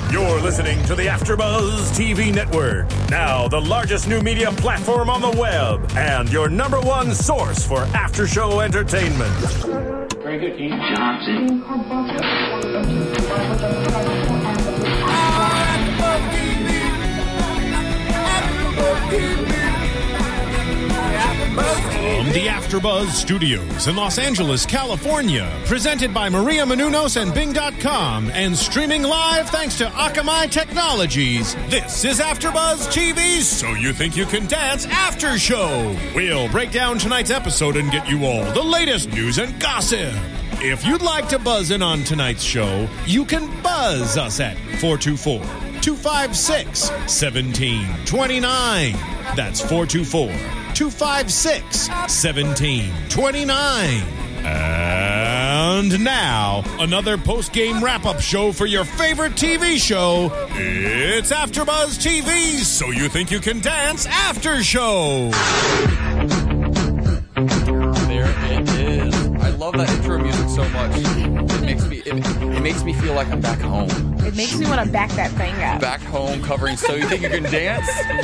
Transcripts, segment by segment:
You're listening to the AfterBuzz TV Network, now the largest new media platform on the web, and your number one source for after-show entertainment. Very good, Dean Johnson. From the AfterBuzz Studios in Los Angeles, California, presented by Maria Menounos and Bing.com, and streaming live thanks to Akamai Technologies, this is AfterBuzz TV's So You Think You Can Dance After Show. We'll break down tonight's episode and get you all the latest news and gossip. If you'd like to buzz in on tonight's show, you can buzz us at 424-256-1729. That's 424-256-1729. And now, another post-game wrap-up show for your favorite TV show. It's AfterBuzz TV's So You Think You Can Dance After Show. There it is. I love that intro music so much. It makes me feel like I'm back home. It makes me want to back that thing up. Back home covering So You Think You Can Dance?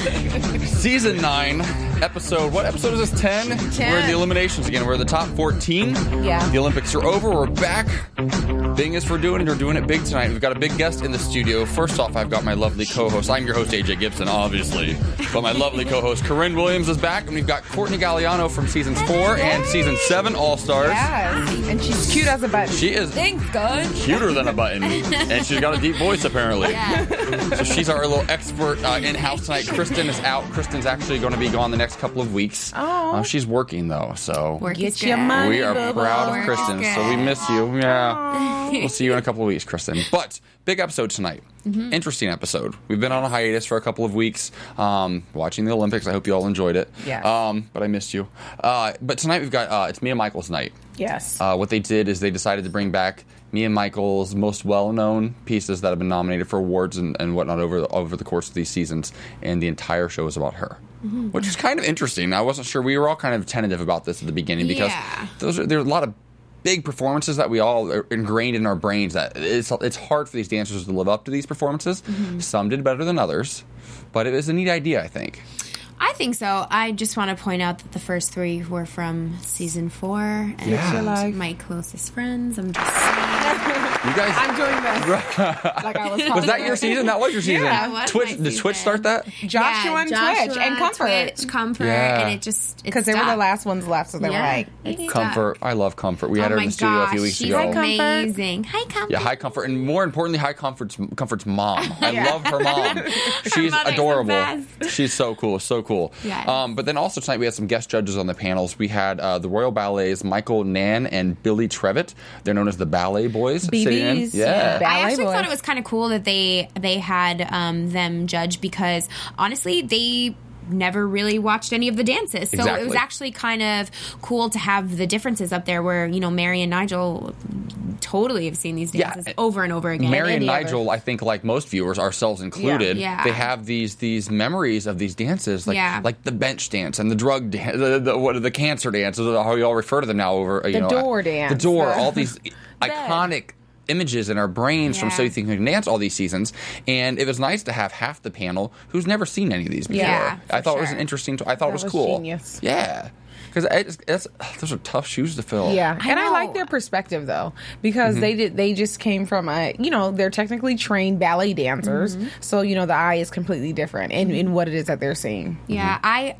Season 9, episode, what episode is this, 10? 10. We're in the eliminations again. We're in the top 14. Yeah. The Olympics are over. We're back. Bing is for doing it. We're doing it big tonight. We've got a big guest in the studio. First off, I've got my lovely co-host. I'm your host, AJ Gibson, obviously. But my lovely co-host, Corinne Williams, is back. And we've got Courtney Galliano from seasons 4 and season 7 All-Stars. Yes. And she's cute as a button. She is Thanks, guys. cuter than a button. And she's got a deep voice, apparently. Yeah. So she's our little expert in-house tonight. Kristen is out. Kristen's actually going to be gone the next couple of weeks. Oh. She's working, though, so Work Get is your good. money. we are Boo-boo. proud of Work Kristen. is So we good. miss you. Yeah. We'll see you in a couple of weeks, Kristen. But big episode tonight. Interesting episode. We've been on a hiatus for a couple of weeks watching the Olympics. I hope you all enjoyed it. Yes. But I missed you. But tonight we've got it's Mia Michaels night. Yes. What they did is they decided to bring back Mia Michaels' most well-known pieces that have been nominated for awards and whatnot over the course of these seasons, and the entire show is about her, which is kind of interesting. I wasn't sure. We were all kind of tentative about this at the beginning because Yeah. there are a lot of big performances that we all are ingrained in our brains that it's hard for these dancers to live up to these performances. Some did better than others, but it was a neat idea, I think. I think so. I just want to point out that the first 3 were from season 4, and Yeah. my closest friends. I'm just saying. You guys, I'm doing this. Like I was that your season? That was your season. Yeah, that was Twitch. my Did Twitch season. start that? Joshua and Twitch and Comfort. Comfort, Yeah. and it just Because they were the last ones left, so they were like, Comfort. I love Comfort. We had her in the studio a few weeks she's ago. amazing. Hi, Comfort. Yeah, High Comfort, and more importantly, High Comfort's mom. I love her mom. She's mother's the adorable. best. She's so cool, so cool. Yes. But then also tonight we had some guest judges on the panels. We had the Royal Ballet's Michael Nan and Billy Trevitt. They're known as the Ballet Boys. sitting in. BBs. Yeah. I Ballet actually boys. thought it was kind of cool that they had them judge, because honestly they never really watched any of the dances, so Exactly. it was actually kind of cool to have the differences up there where, you know, Mary and Nigel totally have seen these dances over and over again. Mary and Any other. Nigel, I think, like most viewers, ourselves included, Yeah. they have these memories of these dances, like Yeah. like the bench dance and the drug dance, the cancer dance, how we all refer to them now over The door dance. the door, all these iconic images in our brains from Yeah. So You Think You Can Dance all these seasons. And it was nice to have half the panel who's never seen any of these before. Yeah, I thought it was sure. an interesting. I thought it was was cool. genius. Yeah, because those are tough shoes to fill. Yeah, and I know. like their perspective though, because they just came from they're technically trained ballet dancers, so the eye is completely different in what it is that they're seeing. Yeah,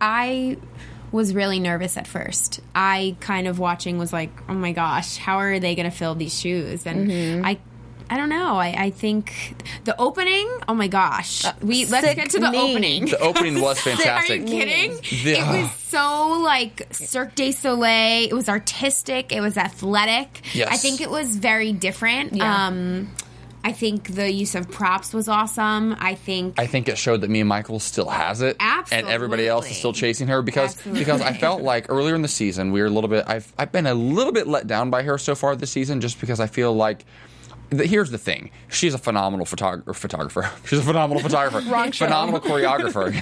I was really nervous at first. I kind of watching was like, oh my gosh, how are they going to fill these shoes? And I don't know. I think the opening, oh my gosh. Let's get to the opening. The opening was fantastic. Are you kidding? The- It was so like Cirque du Soleil. It was artistic. It was athletic. Yes. I think it was very different. Yeah. I think the use of props was awesome. I think it showed that Mia Michaels still has it, and everybody else is still chasing her because I felt like earlier in the season we were a little bit. I've been a little bit let down by her so far this season, just because I feel like. Here's the thing. She's a phenomenal photographer. She's a phenomenal photographer. Phenomenal choreographer.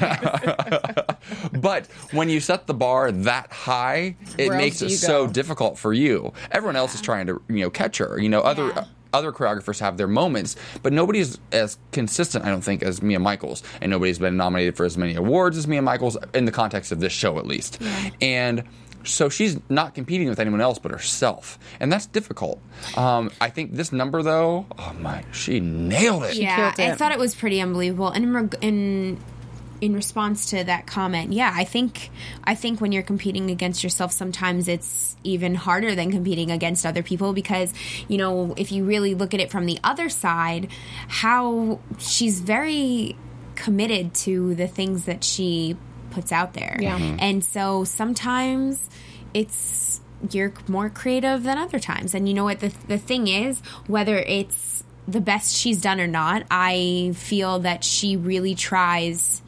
But when you set the bar that high, it Where makes else it do you so go? difficult for you. Everyone else is trying to, catch her. other choreographers have their moments, but nobody's as consistent, I don't think, as Mia Michaels, and nobody's been nominated for as many awards as Mia Michaels in the context of this show, at least. Yeah. And so she's not competing with anyone else but herself, and that's difficult. I think this number, though, she nailed it. Yeah, I thought it was pretty unbelievable. And in response to that comment, yeah, I think when you're competing against yourself, sometimes it's even harder than competing against other people because, if you really look at it from the other side, how she's very committed to the things that she puts out there. Yeah. Mm-hmm. And so sometimes you're more creative than other times. And you know what? The thing is, whether it's the best she's done or not, I feel that she really tries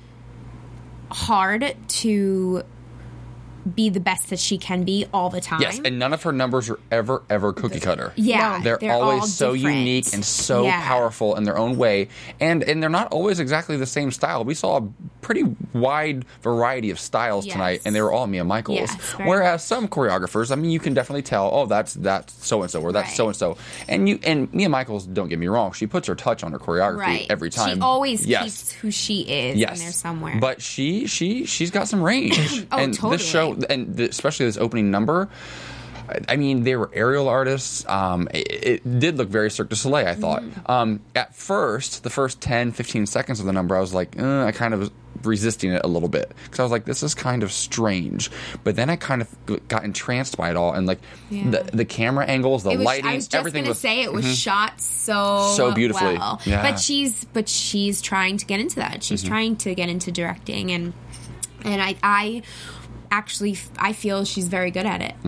hard to be the best that she can be all the time. Yes, and none of her numbers are ever cookie cutter. Yeah. They're always so different. Unique and so powerful in their own way. And they're not always exactly the same style. We saw a pretty wide variety of styles tonight, and they were all Mia Michaels. Yes, whereas some choreographers, you can definitely tell, that's so-and-so or that's so-and-so. And Mia Michaels, don't get me wrong, she puts her touch on her choreography every time. She always keeps who she is in there somewhere. But she's got some range. And totally. This show, and especially this opening number, they were aerial artists. It did look very Cirque du Soleil, I thought. At first, the first 10, 15 seconds of the number, I was like, I kind of was resisting it a little bit. Because I was like, this is kind of strange. But then I kind of got entranced by it all. And the camera angles, the lighting, I was just everything was... say it was shot so beautifully. Well. Yeah. But she's trying to get into that. She's trying to get into directing. And I feel she's very good at it.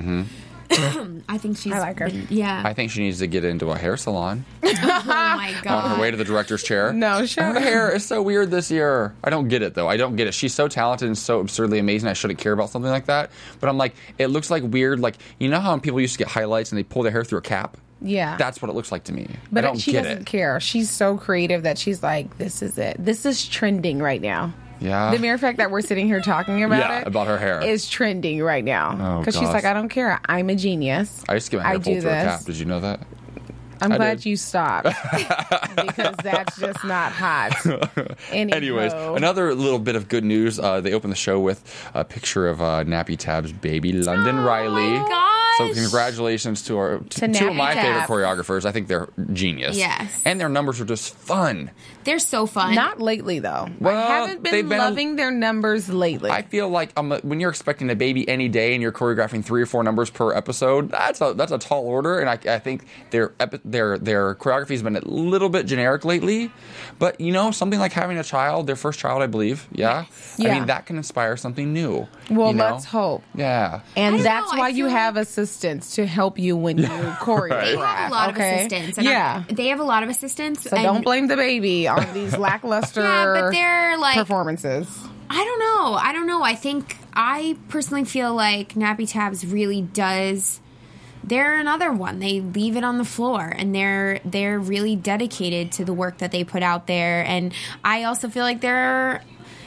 I think she's... I like her. Yeah. I think she needs to get into a hair salon. Oh, my God. On her way to the director's chair. No, sure. Her hair is so weird this year. I don't get it, though. I don't get it. She's so talented and so absurdly amazing. I shouldn't care about something like that. But I'm like, it looks like weird. Like, you know how people used to get highlights and they pull their hair through a cap? Yeah. That's what it looks like to me. But I don't she doesn't care. She's so creative that she's like, this is it. This is trending right now. Yeah. The mere fact that we're sitting here talking about it about her hair is trending right now. Because she's like, I don't care. I'm a genius. I used to get my hair pulled through a cap. Did you know that? I'm glad you stopped. Because that's just not hot. Anyways, another little bit of good news. They opened the show with a picture of Nappy Tab's baby, London Riley. Oh, gosh. So congratulations to two of my favorite choreographers. I think they're genius. Yes. And their numbers are just fun. They're so fun. Not lately, though. Well, I haven't been loving their numbers lately. I feel like when you're expecting a baby any day and you're choreographing 3 or 4 numbers per episode, that's a tall order. And I think their choreography has been a little bit generic lately. But, something like having a child, their first child, I believe. Yeah. That can inspire something new. Well, let's hope. Yeah. And that's why you have assistants to help you when you choreograph. They have a lot of assistants. And they have a lot of assistants. So don't blame the baby on these lackluster but they're performances. I don't know. I personally feel like Nappy Tabs really does. They're another one. They leave it on the floor, and they're really dedicated to the work that they put out there. And I also feel like they're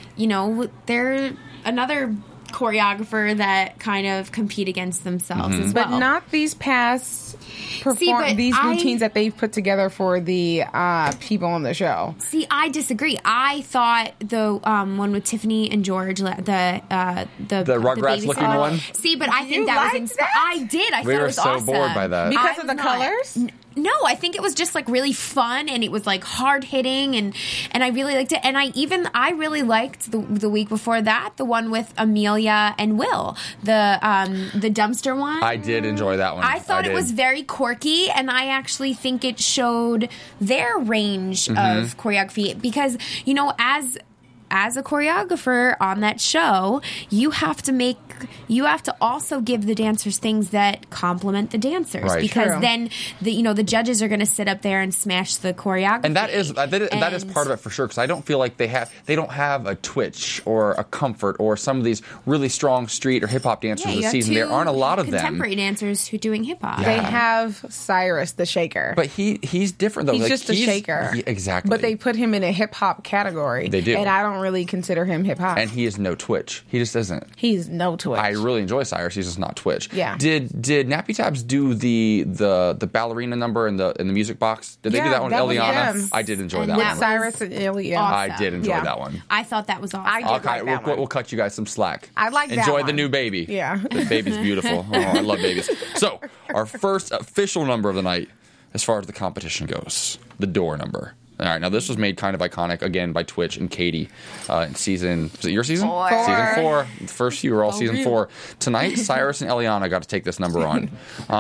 another choreographer that kind of compete against themselves as well. But not these past routines that they've put together for the people on the show. See, I disagree. I thought the one with Tiffany and George, the Rugrats looking one. See, but I think that was I did. I thought it was awesome. We were so bored by that because of the colors. No, I think it was just really fun, and it was hard hitting, and I really liked it. And I really liked the week before that, the one with Amelia and Will, the dumpster one. I did enjoy that one. I thought it was very quirky, and I actually think it showed their range of choreography because as a choreographer on that show, you have to also give the dancers things that complement the dancers, right. Because True. then the judges are going to sit up there and smash the choreography. And that is part of it for sure, because I don't feel like they don't have a Twitch or a Comfort or some of these really strong street or hip hop dancers this season. There aren't a lot of them. Contemporary dancers who are doing hip hop. Yeah. They have Cyrus the Shaker, but he's different though. He's just a shaker, exactly. But they put him in a hip hop category. They do, and I don't don't really consider him hip hop. And he is no Twitch. He just isn't. He's no Twitch. I really enjoy Cyrus. He's just not Twitch. Yeah. Did Nappy Tabs do the ballerina number in the music box? Did they do that one, Eliana? I did enjoy that with one. Cyrus and Eliana. Awesome. I did enjoy that one. I thought that was awesome. I did like that one. We'll cut you guys some slack. I like that Enjoy one. the new baby. Yeah. The baby's beautiful. Oh, I love babies. So, our first official number of the night, as far as the competition goes, the door number. All right, now this was made kind of iconic, again, by Twitch and Katie in season... Was it your season? 4. Season 4. The first few were all season 4. Tonight, Cyrus and Eliana got to take this number on.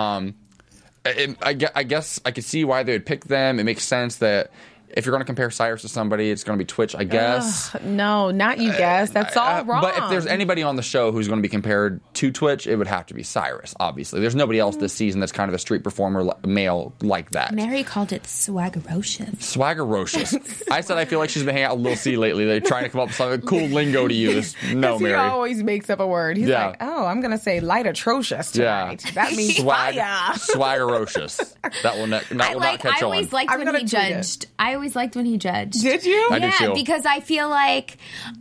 I guess I could see why they would pick them. It makes sense that if you're going to compare Cyrus to somebody, it's going to be Twitch, I guess. No, not you guess. That's all wrong. But if there's anybody on the show who's going to be compared to Twitch, it would have to be Cyrus, obviously. There's nobody else this season that's kind of a street performer male like that. Mary called it swaggerocious. Swaggerocious. I said I feel like she's been hanging out with Lil C lately. They're trying to come up with some cool lingo to use. No, Mary. He always makes up a word. He's like, oh, I'm going to say light atrocious tonight. Yeah. That means fire. Swaggerocious. That will not catch on. I always liked when he judged. I always liked when he judged. Did you? I did too. Because I feel like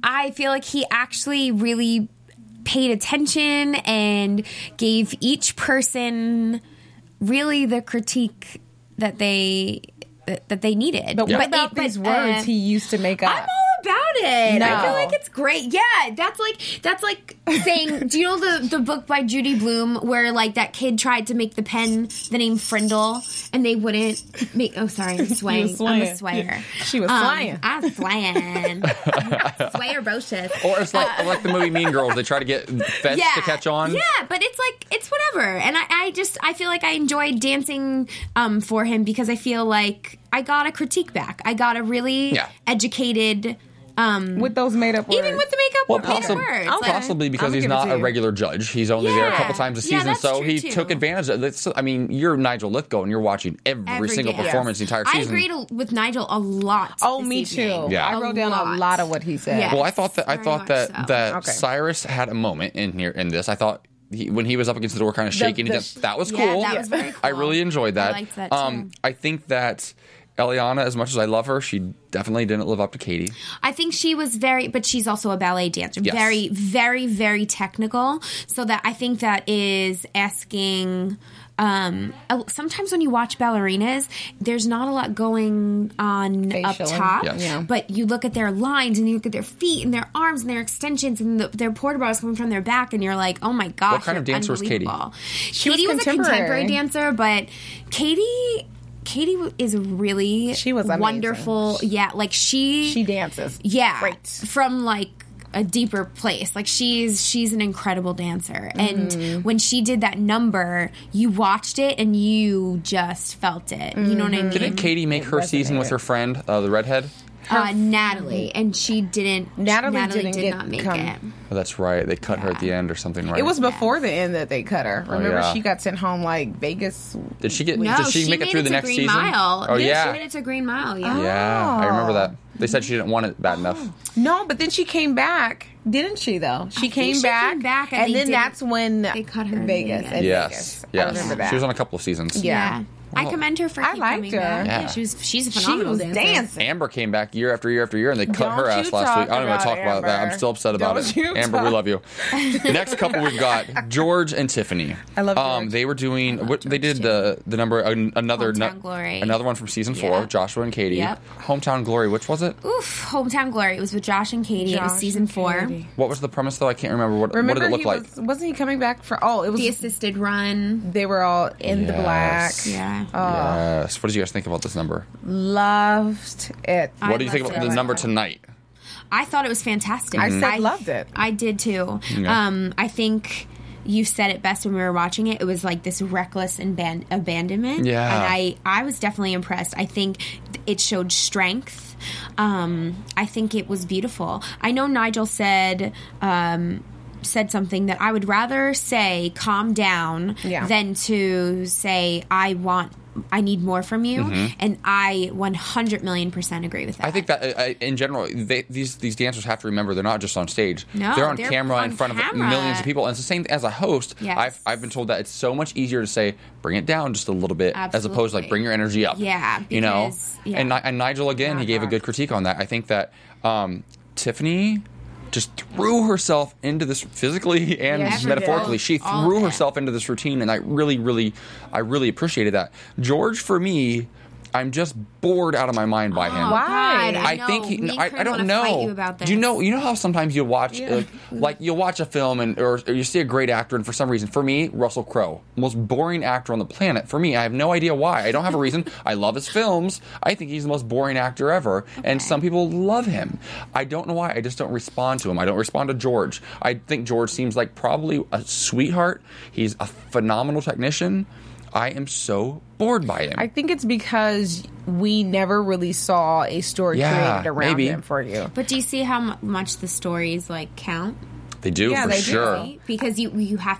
he actually really paid attention and gave each person really the critique that they needed. But what about these words he used to make up? I'm all about it. No. I feel like it's great. Yeah, that's like saying, do you know the book by Judy Blume where like that kid tried to make the pen the name Frindle and they wouldn't make? Oh, sorry, I'm swaying. I'm a swayer. She was swaying. I was swaying. Swayer brocious. Or it's like the movie Mean Girls. They try to get feds to catch on. Yeah, but it's whatever. And I feel like I enjoyed dancing for him because I feel like I got a critique back. I got a really educated. With those made up words. Even with the makeup made up words. Possibly because he's not a regular judge. He's only there a couple times a season, so he took advantage of it. I mean, you're Nigel Lithgow and you're watching every single performance the entire season. I agreed with Nigel a lot. Oh, me too. Yeah. I wrote down a lot of what he said. Yes, well, I thought that Cyrus had a moment in this. I thought when he was up against the door kind of shaking, that was cool. Yeah, that was very cool. I really enjoyed that. I liked that too. I think that Eliana, as much as I love her, she definitely didn't live up to Katie. I think she was but she's also a ballet dancer. Yes. Very, very, very technical. So that I think that is asking. Sometimes when you watch ballerinas, there's not a lot going on up top. Yes. Yeah. But you look at their lines and you look at their feet and their arms and their extensions and their porta bras coming from their back, and you're like, oh my gosh, what kind of dancer was Katie? Katie was a contemporary dancer, but Katie is really wonderful. Yeah, like she dances. Yeah, great. From like a deeper place. Like she's an incredible dancer. And when she did that number, you watched it and you just felt it. You know what I mean? Didn't Katie make her season with her friend, the redhead? Natalie, and she didn't. Natalie did not make it. Oh, that's right. They cut her at the end or something, right? It was before the end that they cut her. Remember, she got sent home like Vegas. Did she get? No, did she make it through the next Green season? Mile. Oh yeah, she made it to Green Mile. Yeah, yeah, I remember that. They said she didn't want it bad enough. No, but then she came back, didn't she? Though she came back, and then that's when they cut her in Vegas. Yes, I remember that. She was on a couple of seasons. Yeah. I commend her for coming back. Yeah. She's a phenomenal dancer. Dancing. Amber came back year after year after year, and they cut her ass last week. I don't even talk about that. I'm still upset about it. Amber, we love you. Next couple we've got George and Tiffany. I love George. They were doing. They did the number another Glory. Another one from season 4. Joshua and Katie. Yep. Hometown Glory. Which was it? Hometown Glory. It was with Josh and Katie. It was season 4. What was the premise though? I can't remember. What did it look like? Wasn't he coming back for? Oh, it was the assisted run. They were all in the black. Yeah. Yes. What did you guys think about this number? Loved it. What do you think about the number tonight? I thought it was fantastic. I loved it. I did too. Yeah. I think you said it best when we were watching it. It was like this reckless abandonment. Yeah. And I was definitely impressed. I think it showed strength. I think it was beautiful. I know Nigel said something that I would rather say calm down than to say I need more from you, and I 100,000,000% agree with that. I think that in general, these dancers have to remember they're not just on stage. No, they're on camera in front of millions of people, and it's the same as a host. Yes. I've been told that it's so much easier to say bring it down just a little bit as opposed to like bring your energy up. Yeah, And Nigel again, he gave a good critique on that. I think that Tiffany just threw herself into this physically and metaphorically. She threw herself into this routine, and I really appreciated that. George, for me, I'm just bored out of my mind by him. Why? I think I don't know. Fight you about this. Do you know how sometimes you watch like you'll watch a film or you see a great actor, and for some reason, for me, Russell Crowe, most boring actor on the planet. For me, I have no idea why. I don't have a reason. I love his films. I think he's the most boring actor ever, and some people love him. I don't know why. I just don't respond to him. I don't respond to George. I think George seems like probably a sweetheart. He's a phenomenal technician. I am so bored by him. I think it's because we never really saw a story created around him for you. But do you see how much the stories like count? They do, for sure. Right? Because you have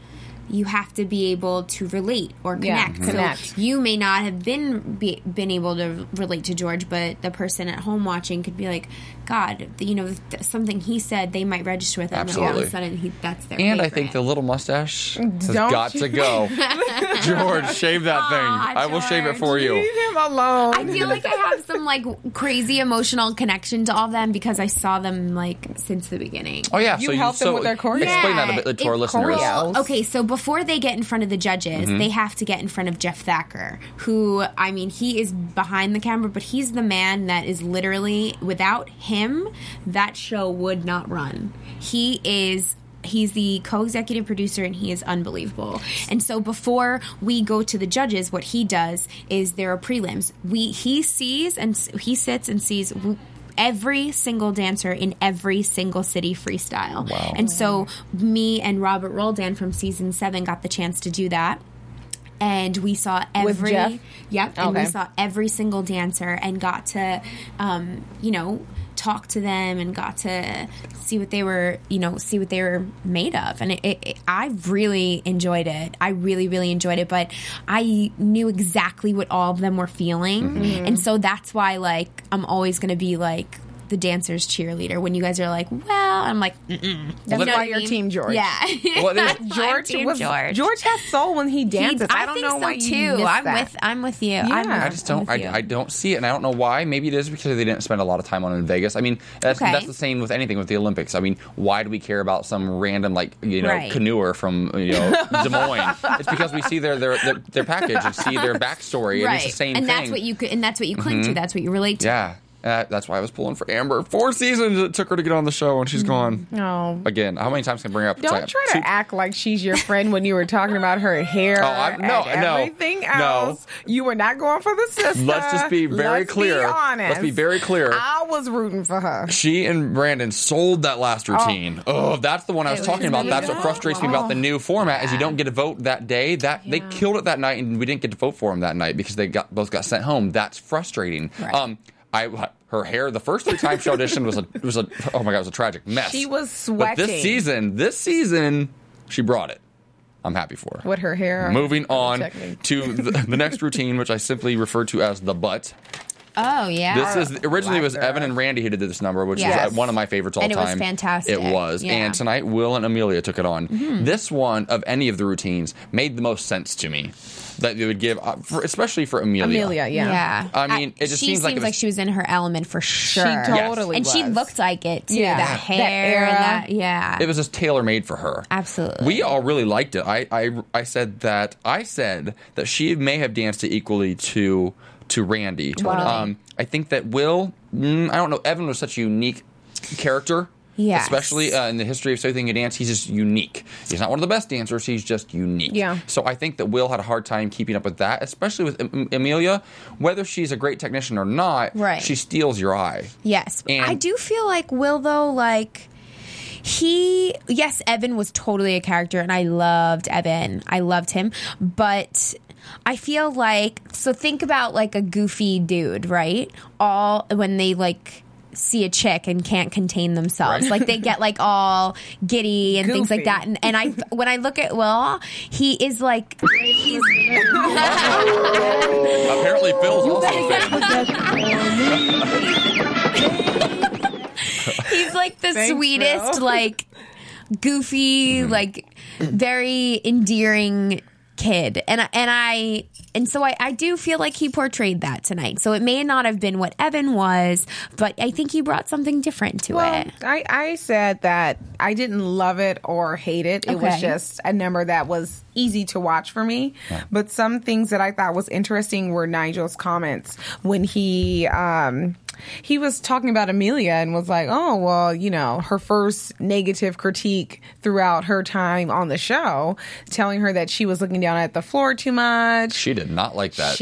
to be able to relate or connect. Yeah, so you may not have been able to relate to George, but the person at home watching could be like, God, something he said, they might register with it. Absolutely. And all of a sudden, that's their And favorite. I think the little mustache has got to go. George, shave that thing. I will shave it for you. Leave him alone. I feel like I have some like crazy emotional connection to all of them because I saw them like since the beginning. Oh yeah, You helped them with their choreo. Explain that a bit to our listeners. choreo. Okay, so before they get in front of the judges, they have to get in front of Jeff Thacker, who, I mean, he is behind the camera, but he's the man that is literally, without him, that show would not run. He's the co-executive producer, and he is unbelievable. And so before we go to the judges, what he does is there are prelims. He sits and sees every single dancer in every single city freestyle. Wow. And so me and Robert Roldan from season 7 got the chance to do that. And we saw With Jeff? And we saw every single dancer and got to, talk to them and got to see what they were made of. And I really enjoyed it. I really, really enjoyed it. But I knew exactly what all of them were feeling. And so that's why, like, I'm always going to be, like, the dancer's cheerleader. When you guys are like, well, I'm like, That's why you're Team George. Yeah. George has soul when he dances. I don't know why you missed that. I'm with you. Yeah. I just don't. I don't see it, and I don't know why. Maybe it is because they didn't spend a lot of time on it in Vegas. I mean, that's the same with anything with the Olympics. I mean, why do we care about some random canoeer from Des Moines? It's because we see their package and see their backstory, and it's the same thing. That's what you cling to. That's what you relate to. Yeah. That's why I was pulling for Amber. 4 seasons it took her to get on the show, and she's gone. No. Again, how many times can I bring her up? Don't try to act like she's your friend when you were talking about her hair everything else. You were not going for the sister. Let's just be very clear. Be honest. Let's be very clear. I was rooting for her. She and Brandon sold that last routine. Oh, that's the one I was talking about. That's what frustrates me about the new format is you don't get a vote that day. They killed it that night, and we didn't get to vote for them that night because they both got sent home. That's frustrating. Right. Her hair the first 3 times she auditioned was a tragic mess. She was sweating. But this season she brought it. I'm happy for her. With her hair. Moving on to the next routine, which I simply refer to as the butt. Oh, yeah. This is originally it was Evan and Randy who did this number, which was one of my favorites all time. And it was fantastic. It was. Yeah. And tonight, Will and Amelia took it on. This one, of any of the routines, made the most sense to me. That they would give, especially for Amelia. Yeah. I mean, it just seems like she was in her element for sure. She totally and was. she looked like it too. Yeah. That hair and that, it was just tailor made for her. Absolutely. We all really liked it. I said that she may have danced it equally to Randy. Totally. I think that Will, I don't know, Evan was such a unique character. Yes. Especially in the history of So You Think You Dance, he's just unique. He's not one of the best dancers, he's just unique. Yeah. So I think that Will had a hard time keeping up with that, especially with Amelia. Whether she's a great technician or not, she steals your eye. Yes. And I do feel like Will, though, like... Evan was totally a character, and I loved Evan. I loved him. But... I feel like... So think about, like, a goofy dude, right? When they, like... see a chick and can't contain themselves. Like they get like all giddy and things like that. And when I look at Will, he is like apparently Phil's also he's like the sweetest, Phil. Like goofy, like very endearing kid. And I And so I do feel like he portrayed that tonight. So it may not have been what Evan was, but I think he brought something different to it. I said that I didn't love it or hate it. It was just a number that was easy to watch for me. Yeah. But some things that I thought was interesting were Nigel's comments when he was talking about Amelia and was like, oh, well, you know, her first negative critique throughout her time on the show, telling her that she was looking down at the floor too much. She did not like that.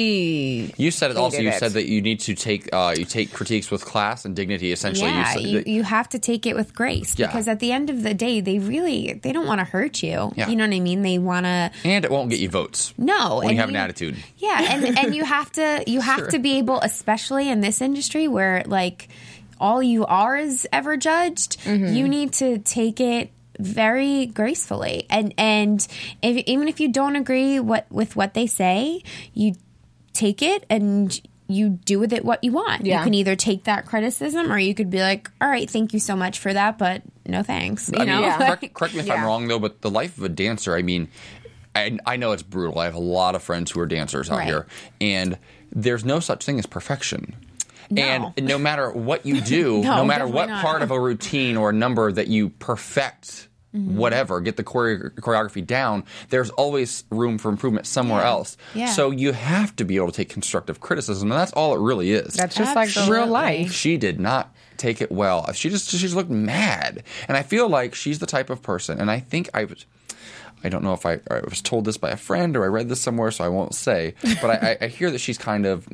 You said it also. You said that you need to take critiques with class and dignity, essentially. Yeah, you have to take it with grace because at the end of the day, they don't want to hurt you. Yeah. You know what I mean? They want to. And it won't get you votes. No. When you have an attitude. Yeah, and you have to be able, especially in this industry where like all you are is ever judged, you need to take it very gracefully. And even if you don't agree with what they say, you take it and you do with it what you want. Yeah. You can either take that criticism or you could be like, all right, thank you so much for that, but no thanks. Correct me if I'm wrong, though, but the life of a dancer, I mean, I know it's brutal. I have a lot of friends who are dancers out here, and there's no such thing as perfection. No. And no matter what you do, no matter what part of a routine or a number that you perfect, whatever, get the choreography down, there's always room for improvement somewhere else. Yeah. So you have to be able to take constructive criticism, and that's all it really is. That's just like real life. She did not take it well. She just looked mad. And I feel like she's the type of person, and I think I don't know if I was told this by a friend or I read this somewhere, so I won't say. But I hear that she's kind of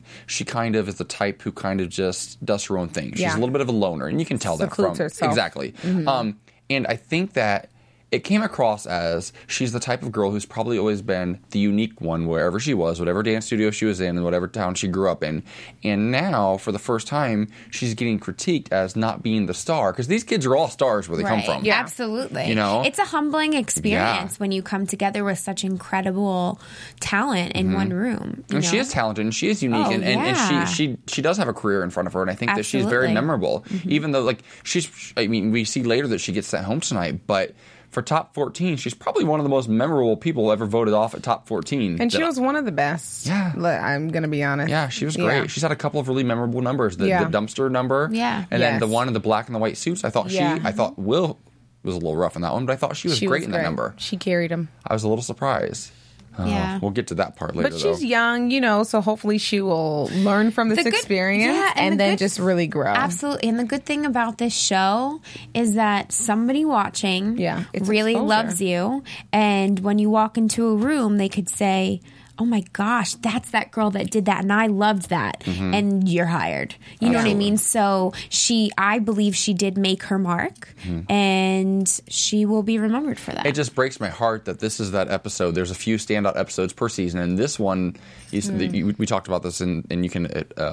is the type who kind of just does her own thing. She's a little bit of a loner, and you can tell that from herself. Exactly. Mm-hmm. And I think that it came across as she's the type of girl who's probably always been the unique one wherever she was, whatever dance studio she was in, and whatever town she grew up in. And now, for the first time, she's getting critiqued as not being the star, because these kids are all stars where they come from. Yeah, absolutely. You know, it's a humbling experience when you come together with such incredible talent in one room. And she is talented, and she is unique, and she does have a career in front of her, and I think that she's very memorable. Even though, like, we see later that she gets sent home tonight, but for top 14, she's probably one of the most memorable people ever voted off at top 14. And she was one of the best. Yeah. I'm going to be honest. Yeah, she was great. Yeah. She's had a couple of really memorable numbers. The dumpster number. Yeah. And then the one in the black and the white suits. I thought Will was a little rough in that one, but I thought she was great in that number. She carried him. I was a little surprised. We'll get to that part later, but she's young, so hopefully she will learn from this experience and then just really grow. Absolutely. And the good thing about this show is that somebody watching really loves you. And when you walk into a room, they could say, oh my gosh, that's that girl that did that, and I loved that, and you're hired. You know what I mean? So I believe she did make her mark, and she will be remembered for that. It just breaks my heart that this is that episode. There's a few standout episodes per season, and this one, we talked about this, and you can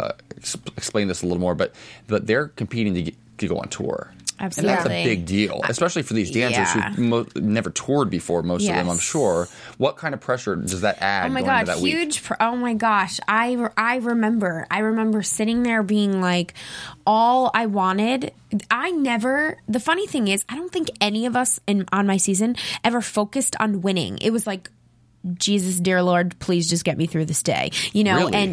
explain this a little more, but they're competing to go on tour. Absolutely. And that's a big deal, especially for these dancers who never toured before, most of them, I'm sure. What kind of pressure does that add into that week? Huge. Oh, my gosh. I remember sitting there being like, all I wanted, the funny thing is, I don't think any of us on my season ever focused on winning. It was like, Jesus, dear Lord, please just get me through this day. Really? And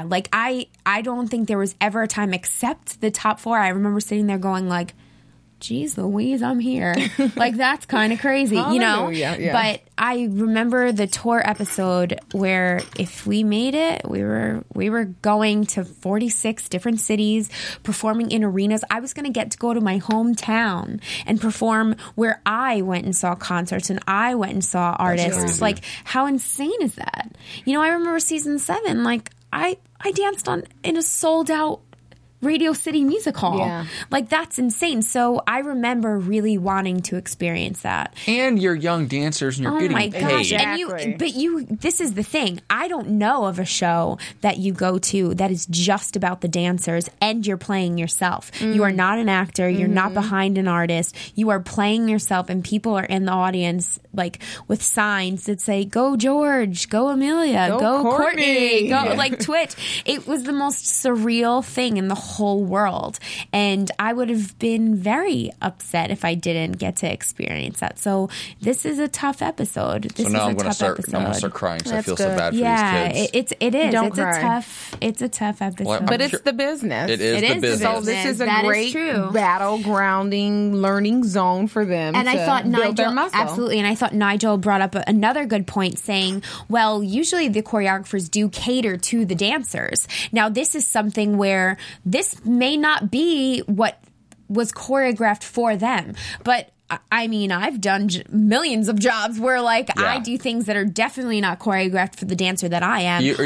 I don't think there was ever a time except the top 4. I remember sitting there going like, geez Louise, I'm here. Like, that's kind of crazy, Yeah. But I remember the tour episode where if we made it, we were going to 46 different cities, performing in arenas. I was going to get to go to my hometown and perform where I went and saw concerts and I went and saw artists. Like, how insane is that? I remember season 7, like, I danced in a sold out Radio City Music Hall. Yeah. Like, that's insane. So I remember really wanting to experience that. And you're young dancers and you're getting paid. Gosh. Exactly. And this is the thing. I don't know of a show that you go to that is just about the dancers and you're playing yourself. You are not an actor. You're not behind an artist. You are playing yourself, and people are in the audience, like, with signs that say, go George, go Amelia, go Courtney, go, like, Twitch. It was the most surreal thing, and the whole world. And I would have been very upset if I didn't get to experience that. So this is a tough episode. This is I'm a going to start crying because I feel so bad for these kids. It is. Don't cry. It's a tough episode. Well, but it's the business. It is the business. So this is a great battlegrounding learning zone for them. And I thought build their Nigel, muscle. absolutely. And I thought Nigel brought up another good point, saying, well, usually the choreographers do cater to the dancers. Now, this is something where this may not be what was choreographed for them, but I mean, I've done millions of jobs where, like, I do things that are definitely not choreographed for the dancer that I am. You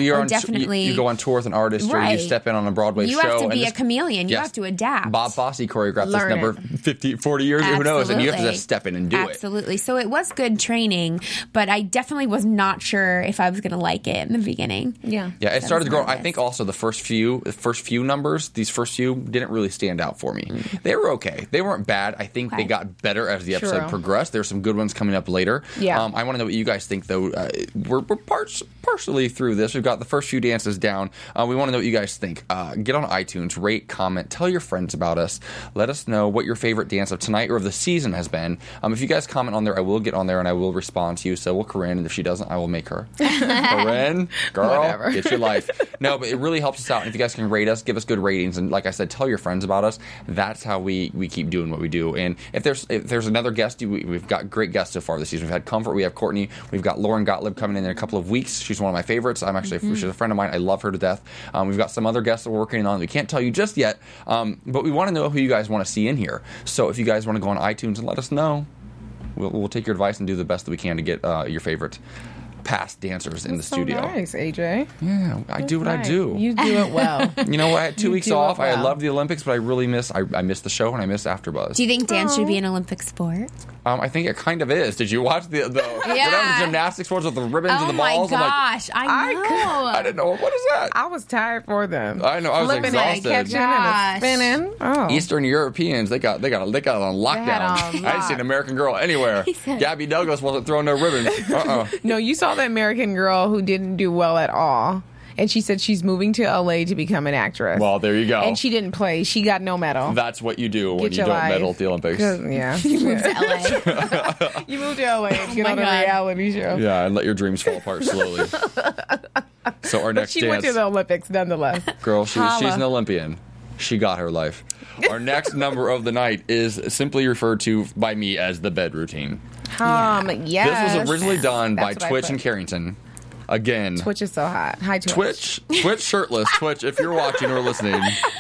go on tour with an artist, or you step in on a Broadway show. You have to be a chameleon. You have to adapt. Bob Fosse choreographed this number 50, 40 years ago. Who knows? And you have to just step in and do it. Absolutely. So it was good training, but I definitely was not sure if I was going to like it in the beginning. Yeah. Yeah, it started to grow. I think also the first few numbers, these first few didn't really stand out for me. They were okay. They weren't bad. I think they got better as the episode progressed. There's some good ones coming up later. Yeah. I want to know what you guys think, though. We're partially through this. We've got the first few dances down. We want to know what you guys think. Get on iTunes, rate, comment, tell your friends about us. Let us know what your favorite dance of tonight or of the season has been. If you guys comment on there, I will get on there and I will respond to you. So will Corinne, and if she doesn't, I will make her. Corinne, girl, whatever. Get your life. No, but it really helps us out. And if you guys can rate us, give us good ratings, and like I said, tell your friends about us. That's how we keep doing what we do. And if there's another guest, we've got great guests so far this season. We've had Comfort, we have Courtney, we've got Lauren Gottlieb coming in a couple of weeks. She's one of my favorites. She's a friend of mine. I love her to death. We've got some other guests that we're working on. We can't tell you just yet, but we want to know who you guys want to see in here. So if you guys want to go on iTunes and let us know, we'll take your advice and do the best that we can to get your favorite past dancers in the studio. Nice, AJ. Yeah, I do what I do. You do it well. You know, I had 2 weeks off. I love the Olympics, but I really miss the show and I miss AfterBuzz. Do you think dance should be an Olympic sport? I think it kind of is. Did you watch the gymnastics sports with the ribbons and the balls? Oh my gosh, I know. I didn't know. What is that? I was tired for them. I know. I was flipping exhausted. And catching and spinning. Oh. Eastern Europeans, they got it on lockdown. I didn't see an American girl anywhere. Gabby Douglas wasn't throwing no ribbons. No, you saw the American girl who didn't do well at all. And she said she's moving to LA to become an actress. Well, there you go. And she didn't play. She got no medal. That's what you do when you don't medal at the Olympics. Yeah. You moved to LA. You moved to LA and get on a reality show. Yeah, and let your dreams fall apart slowly. So our next dance. She went to the Olympics nonetheless. Girl, she's an Olympian. She got her life. Our next number of the night is simply referred to by me as the bed routine. Yes. This was originally done by Twitch and Carrington. Again, Twitch is so hot. Hi, Twitch. Twitch shirtless. Twitch, if you're watching or listening.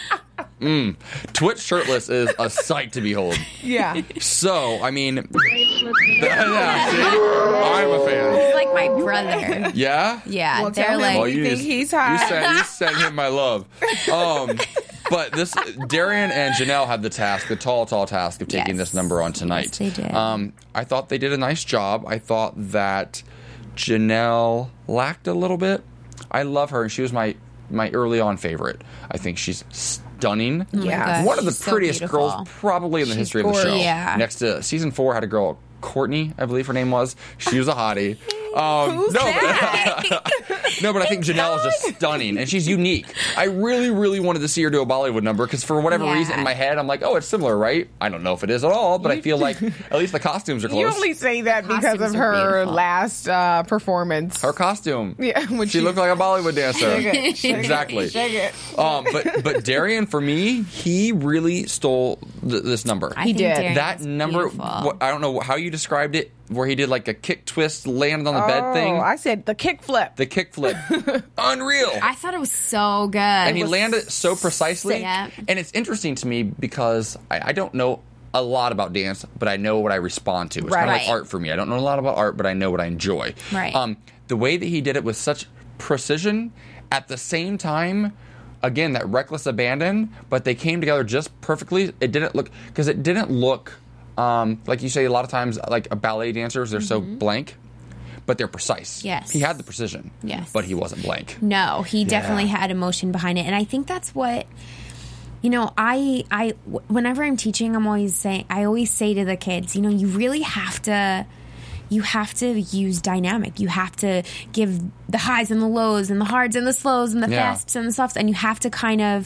Twitch shirtless is a sight to behold. Yeah. So, I mean, I'm a fan. He's like my brother. Yeah? Yeah. Well, they're like, well, you think he's hot? You sent him my love. But Darian and Janelle had the tall task of taking this number on tonight. Yes, they did. I thought they did a nice job. I thought that Janelle lacked a little bit. I love her, and she was my early on favorite. I think she's stunning. Yeah. One of the prettiest girls probably in the history of the show. Yeah. Next to season 4 had a girl, Courtney, I believe her name was. She was a hottie. Who's that? No, but I think Janelle is just stunning, and she's unique. I really, really wanted to see her do a Bollywood number, because for whatever reason in my head, I'm like, oh, it's similar, right? I don't know if it is at all, but I feel like at least the costumes are close. You only say that because of her last performance. Her costume. Yeah. She looked like a Bollywood dancer. Exactly. Shake it. But Darian, for me, he really stole this number. He did. That number, I don't know how you described it, where he did like a kick twist, landed on the bed thing. I said the kick flip. The kick flip. Unreal. I thought it was so good. And he landed so precisely. Yeah. And it's interesting to me because I don't know a lot about dance, but I know what I respond to. It's kind of like art for me. I don't know a lot about art, but I know what I enjoy. Right. The way that he did it with such precision, at the same time, again, that reckless abandon, but they came together just perfectly. It didn't look like you say a lot of times, like ballet dancers, they're so blank, but they're precise. Yes. He had the precision. Yes. But he wasn't blank. No, he definitely had emotion behind it. And I think that's what, I whenever I'm teaching, I always say to the kids, you really have to use dynamic. You have to give the highs and the lows and the hards and the slows and the fasts and the softs, and you have to kind of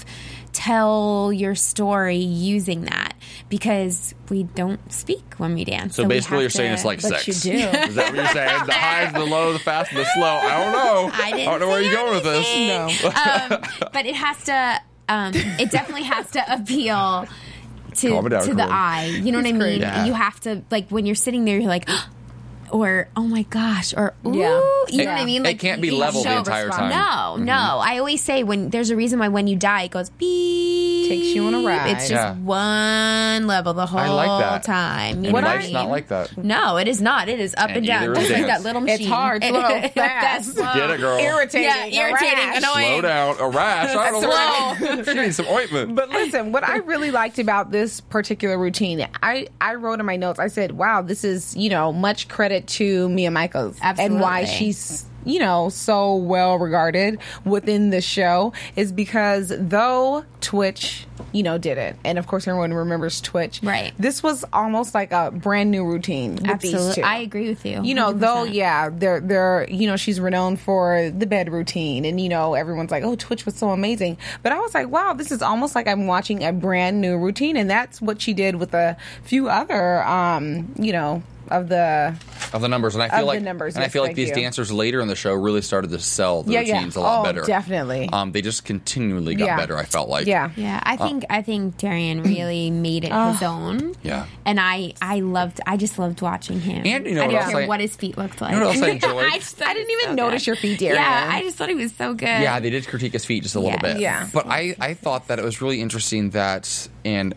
tell your story using that, because we don't speak when we dance. So basically you're saying it's like but sex. you do. Is that what you're saying? The highs, the low, the fast, the slow. I don't know. I don't know where you're going with this. No. But it has to, it definitely has to appeal to the eye. You know what I mean? Yeah. You have to, like, when you're sitting there, you're like, or oh my gosh, or ooh, you know what I mean? Like, it can't be level the entire time. No. I always say when there's a reason why when you die it goes beep. Takes you on a ride. It's just one level the whole time. And life's not like that. No, it is not. It is up and down, just like that little machine. It's hard, slow, fast. Get it, girl. Irritating, annoying. Slow down, a rash. I don't know. She needs some ointment. But listen, what I really liked about this particular routine, I wrote in my notes, I said, wow, this is, much credit to Mia Michaels. Absolutely. And why she's, so well regarded within the show is because though Twitch, did it. And of course, everyone remembers Twitch. Right. This was almost like a brand new routine with Absolutely. these two. I agree with you. 100%. Though, they're, she's renowned for the bed routine and, everyone's like, oh, Twitch was so amazing. But I was like, wow, this is almost like I'm watching a brand new routine. And that's what she did with a few other, of the numbers, and I feel like I feel like these dancers later in the show really started to sell the routines a lot better. Definitely. They just continually got better. I felt like. Yeah. I think Darian really made it his own. Yeah. And I just loved watching him. And I didn't care what his feet looked like. You know what else I enjoyed? I didn't even notice your feet, Darian. Yeah, I just thought he was so good. Yeah, they did critique his feet just a little bit. Yeah. But I thought that it was really interesting that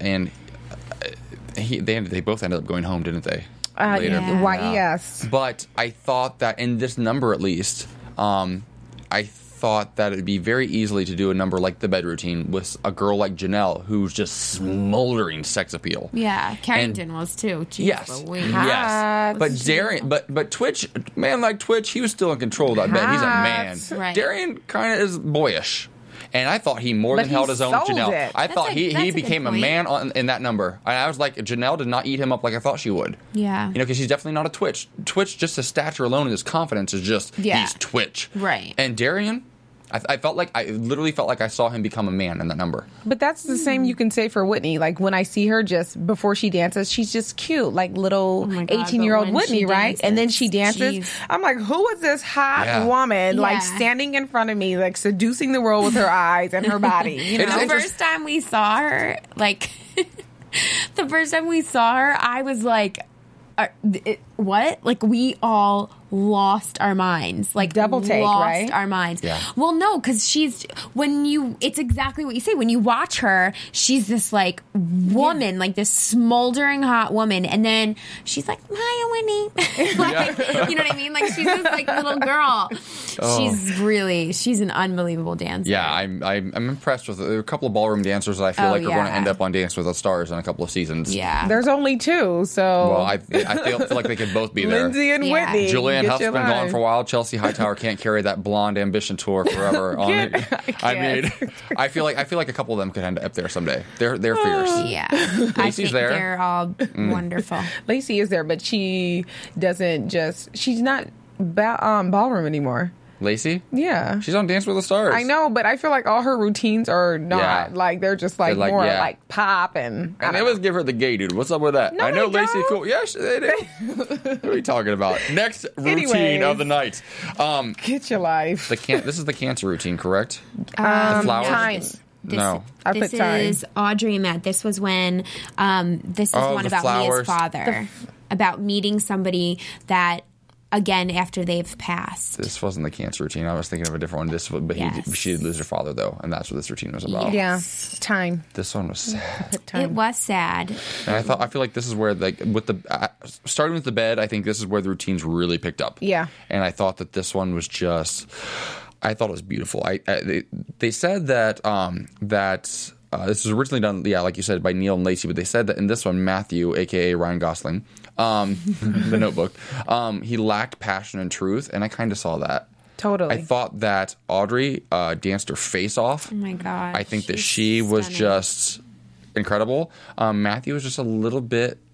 they both ended up going home, didn't they? Later. Yeah. Why, yes. But I thought that in this number, at least, I thought that it'd be very easily to do a number like the bed routine with a girl like Janelle, who's just smoldering sex appeal. Yeah, Carrington was too. Jeez, yes. But Darian, but Twitch, man like Twitch, he was still in control of that bed. He's a man. Right. Darian kind of is boyish. And I thought he more than held his own with Janelle. I thought he became a man in that number. And I was like, Janelle did not eat him up like I thought she would. Yeah. Because she's definitely not a Twitch. Twitch, just his stature alone and his confidence is just, he's Twitch. Right. And Darian, I literally felt like I saw him become a man in that number. But that's the same you can say for Whitney. Like when I see her just before she dances, she's just cute, like little 18-year-old Whitney, right? And then she dances. I'm like, who is this hot woman like standing in front of me, like seducing the world with her eyes and her body? The first time we saw her, I was like, what? Like we all lost our minds. Like double take, right? Lost our minds. Yeah. Well, no, because it's exactly what you say. When you watch her, she's this like woman, like this smoldering hot woman, and then she's like, "Hiya, Whitney." You know what I mean? Like she's this like little girl. She's an unbelievable dancer. Yeah, I'm impressed with it. There are a couple of ballroom dancers that I feel like are going to end up on Dance with the Stars in a couple of seasons. Yeah. There's only two, so well, I feel like they could both be there. Lindsay and Whitney. Julianne Huff's been gone for a while. Chelsea Hightower can't carry that blonde ambition tour forever. I feel like a couple of them could end up there someday. They're fierce. Yeah, I think there. They're all wonderful. Lacey is there, but she's not ballroom anymore. Lacey? Yeah. She's on Dance with the Stars. I know, but I feel like all her routines are not they're just like more like pop and they always give her the gay dude. What's up with that? No, I know they Lacey don't. cool. Yes, they do. What are you talking about? Next routine of the night. Get your life. This is the cancer routine, correct? The flowers. Time. No. This is Audrey met. This was when this is one about Mia's father. About meeting somebody that again after they've passed. This wasn't the cancer routine. I was thinking of a different one. She did lose her father though, and that's what this routine was about. Yes. Yeah, time. This one was sad. It was sad. And I feel like this is where starting with the bed. I think this is where the routines really picked up. Yeah. And I thought that this one was I thought it was beautiful. They said that this was originally done, like you said, by Neil and Lacey, but they said that in this one, Matthew, a.k.a. Ryan Gosling, The Notebook, he lacked passion and truth, and I kind of saw that. Totally. I thought that Audrey danced her face off. Oh, my God. I think that she was just incredible. Matthew was just a little bit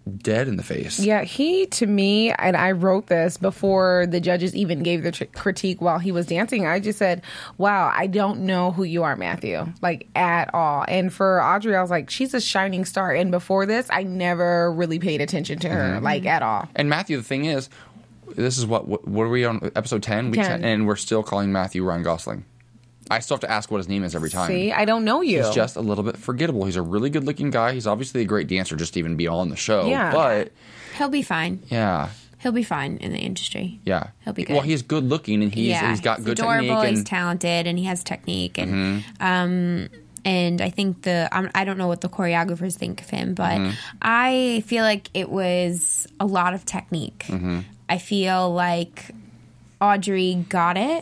dead in the face. Yeah, he, to me, and I wrote this before the judges even gave the critique while he was dancing, I just said, wow, I don't know who you are, Matthew, like, at all. And for Audrey, I was like, she's a shining star. And before this, I never really paid attention to her, like, at all. And Matthew, the thing is, this is what are we on, episode 10? 10. And we're still calling Matthew Ryan Gosling. I still have to ask what his name is every time. See, I don't know you. He's just a little bit forgettable. He's a really good-looking guy. He's obviously a great dancer just to even be on the show. Yeah. But he'll be fine. Yeah. He'll be fine in the industry. Yeah. He'll be good. Well, he's good-looking, and he's got good adorable, technique. He's talented, and he has technique. And and I think I don't know what the choreographers think of him, but I feel like it was a lot of technique. I feel like Audrey got it.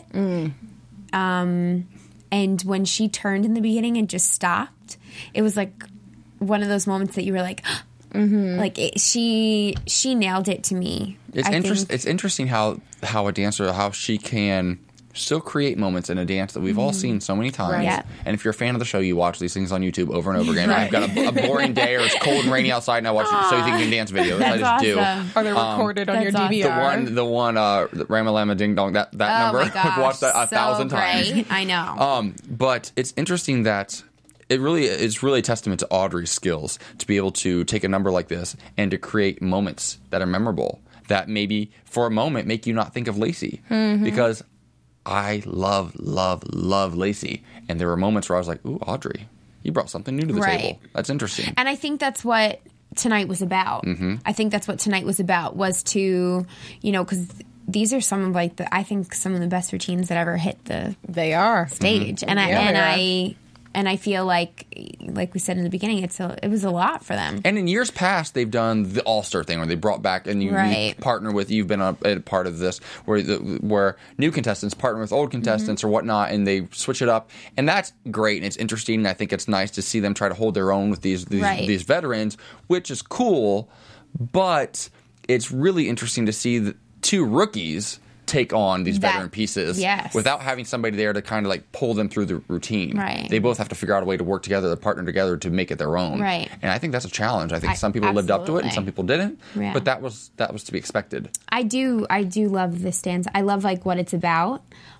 And when she turned in the beginning and just stopped, it was like one of those moments that you were like, like she nailed it to me. It's interesting how a dancer, how she can still create moments in a dance that we've all seen so many times. Right. Yeah. And if you're a fan of the show, you watch these things on YouTube over and over again. Right. I've got a boring day or it's cold and rainy outside and I watch So You Think You Can Dance videos. That's I just do. Are they recorded on your DVR? The one Rama Lama Ding Dong, that number. My gosh, I've watched that 1,000 times. Great. I know. But it's interesting that it's really a testament to Audrey's skills to be able to take a number like this and to create moments that are memorable, that maybe for a moment make you not think of Lacey. Because I love Lacey. And there were moments where I was like, ooh, Audrey, you brought something new to the table. That's interesting. And I think that's what tonight was about. I think that's what tonight was about, was to, because these are some of I think some of the best routines that ever hit the stage. And I feel like we said in the beginning, it was a lot for them. And in years past, they've done the All-Star thing where they brought back and you partner with. You've been a part of this where new contestants partner with old contestants or whatnot, and they switch it up, and that's great and it's interesting. And I think it's nice to see them try to hold their own with these veterans, which is cool. But it's really interesting to see the two rookies take on these veteran pieces without having somebody there to kind of pull them through the routine. Right. They both have to figure out a way to work together, to partner together to make it their own. Right. And I think that's a challenge. I think some people lived up to it and some people didn't. Yeah. But that was to be expected. I do love this dance. I love what it's about.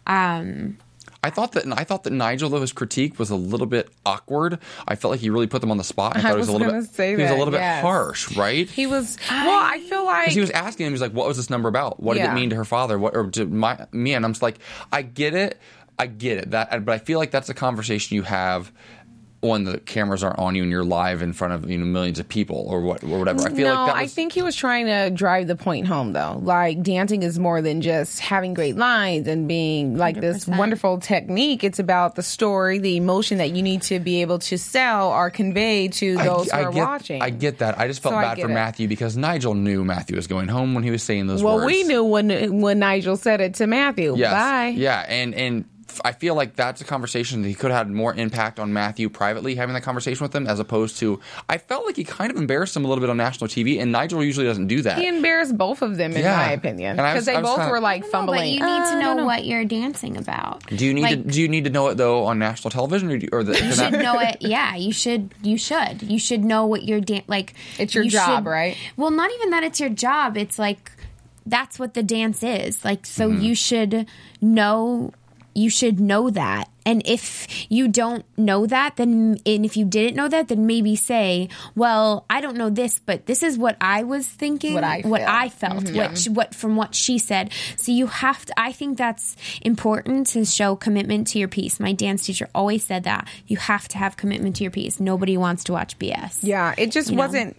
I thought that Nigel, though, his critique was a little bit awkward. I felt like he really put them on the spot. I thought he was a little bit harsh, right? He was. Well, I feel like he was asking him. He was like, "What was this number about? What did it mean to her father? Or to me?" And I'm just like, I get it. But I feel like that's a conversation you have when the cameras aren't on you and you're live in front of millions of people or whatever. I think he was trying to drive the point home, though. Dancing is more than just having great lines and being 100%. This wonderful technique. It's about the story, the emotion that you need to be able to sell or convey to those who are watching. I get that. I just felt bad for Matthew because Nigel knew Matthew was going home when he was saying those words. Well, we knew when Nigel said it to Matthew. Yes. Bye. Yeah, and I feel like that's a conversation that he could have had more impact on Matthew privately, having that conversation with him, as opposed to, I felt like he kind of embarrassed him a little bit on national TV, and Nigel usually doesn't do that. He embarrassed both of them, in my opinion, because they both were fumbling. But you need to know what you're dancing about. Do you need to know it though on national television, you should know it? Yeah, you should. You should know what you're It's your job, right? Well, not even that. It's your job. It's that's what the dance is. So you should know. You should know that. And if you don't know that, and if you didn't know that, then maybe say, well, I don't know this, but this is what I was thinking, what I felt, what from what she said. So you have to, I think that's important to show commitment to your piece. My dance teacher always said that. You have to have commitment to your piece. Nobody wants to watch BS. Yeah, it just wasn't,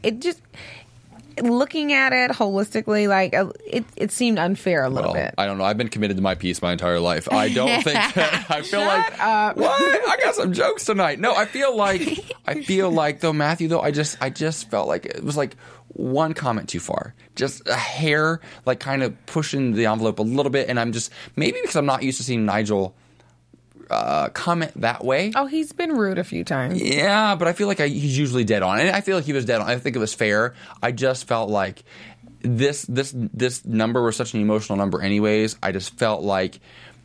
looking at it holistically, it seemed unfair a little bit. I don't know. I've been committed to my piece my entire life. I don't think that. I feel what? I got some jokes tonight. No, I feel like though, Matthew, though, I just felt like it was one comment too far, just a hair, kind of pushing the envelope a little bit. And I'm just, maybe because I'm not used to seeing Nigel comment that way. Oh, he's been rude a few times. Yeah, but I feel like he's usually dead on. And I feel like he was dead on. I think it was fair. I just felt like this number was such an emotional number anyways. I felt like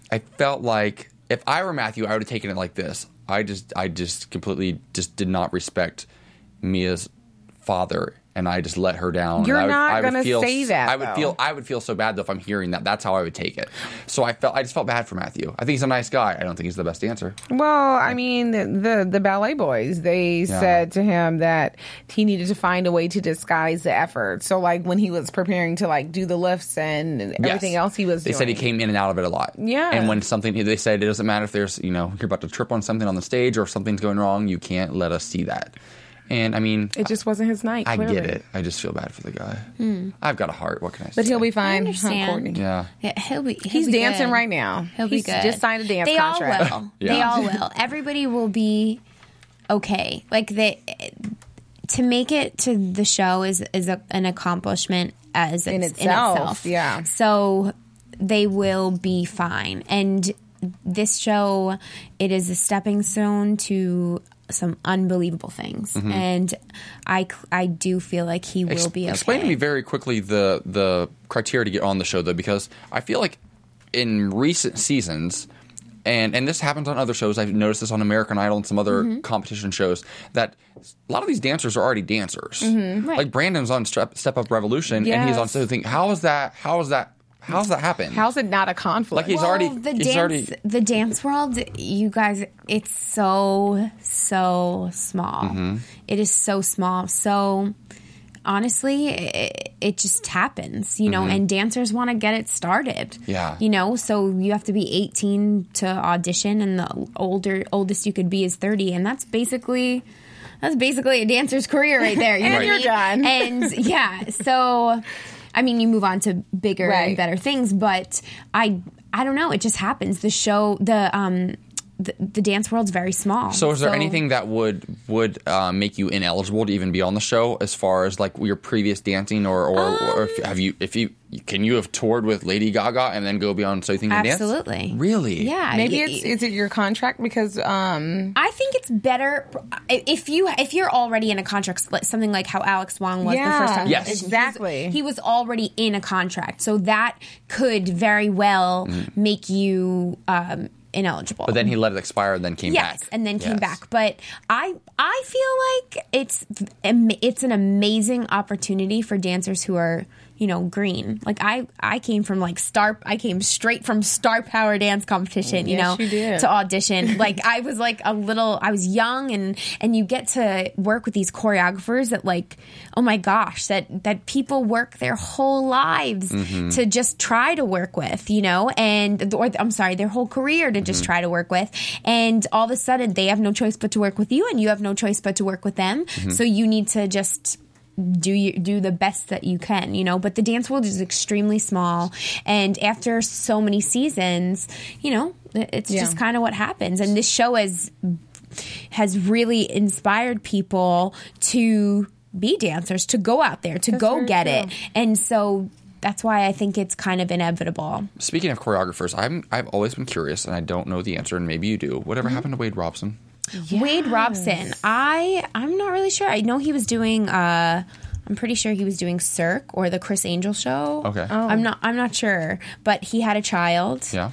if I were Matthew, I would have taken it like this. I just completely just did not respect Mia's father and I just let her down. You're not going to say that. I would feel so bad though if I'm hearing that. That's how I would take it. So I just felt bad for Matthew. I think he's a nice guy. I don't think he's the best dancer. Well, I mean, the ballet boys, they said to him that he needed to find a way to disguise the effort. So like when he was preparing to like do the lifts and everything else he was doing. They said he came in and out of it a lot. Yeah. And when they said it doesn't matter if there's, you're about to trip on something on the stage or if something's going wrong, you can't let us see that. And I mean, it just wasn't his night. Clearly. I get it. I just feel bad for the guy. I've got a heart. What can I say? But he'll be fine. I understand. Courtney. Yeah. He's dancing good. Right now. He'll be good. Just signed a dance contract. They all will. They all will. Everybody will be okay. Like to make it to the show is an accomplishment in itself. Yeah. So they will be fine. And this show, it is a stepping stone to some unbelievable things, and I do feel like he will be okay. Explain to me very quickly the criteria to get on the show, though, because I feel like in recent seasons, and this happens on other shows, I've noticed this on American Idol and some other competition shows, that a lot of these dancers are already dancers. Right. Like Brandon's on Step Up Revolution, and he's on something. How does that happen? How's it not a conflict? Like the dance world, you guys, it's so small. It is so small. So honestly, it just happens, and dancers want to get it started. Yeah. So you have to be 18 to audition, and the oldest you could be is 30, and that's basically a dancer's career right there. And you're done. And so I mean, you move on to bigger and better things, but I don't know. It just happens. The show, the dance world's very small. So is there anything that would make you ineligible to even be on the show, as far as like your previous dancing, or can you have toured with Lady Gaga and then go beyond So You Think You Dance? Absolutely. Really? Yeah. Maybe is it your contract? Because I think it's better if you're already in a contract, something like how Alex Wong was the first time. Yes, exactly. He was already in a contract, so that could very well make you ineligible. But then he let it expire and then came back. Yes, and then came back. But I feel like it's an amazing opportunity for dancers who are, green. Like I came from I came straight from Star Power dance competition, you did. to audition. Like I was I was young, and you get to work with these choreographers that oh my gosh, that people work their whole lives to just try to work with, their whole career to just try to work with. And all of a sudden they have no choice but to work with you, and you have no choice but to work with them. So you need to just do the best that you can, but the dance world is extremely small, and after so many seasons, it's just kind of what happens. And this show has really inspired people to be dancers, to go out there, to go get it. And so that's why I think it's kind of inevitable. Speaking of choreographers, I've always been curious, and I don't know the answer, and maybe you do. Whatever happened to Wade Robson? Yes. Wade Robson. I'm not really sure. I know he was doing I'm pretty sure he was doing Cirque or the Chris Angel show. Okay. Oh. I'm not sure, but he had a child. Yeah.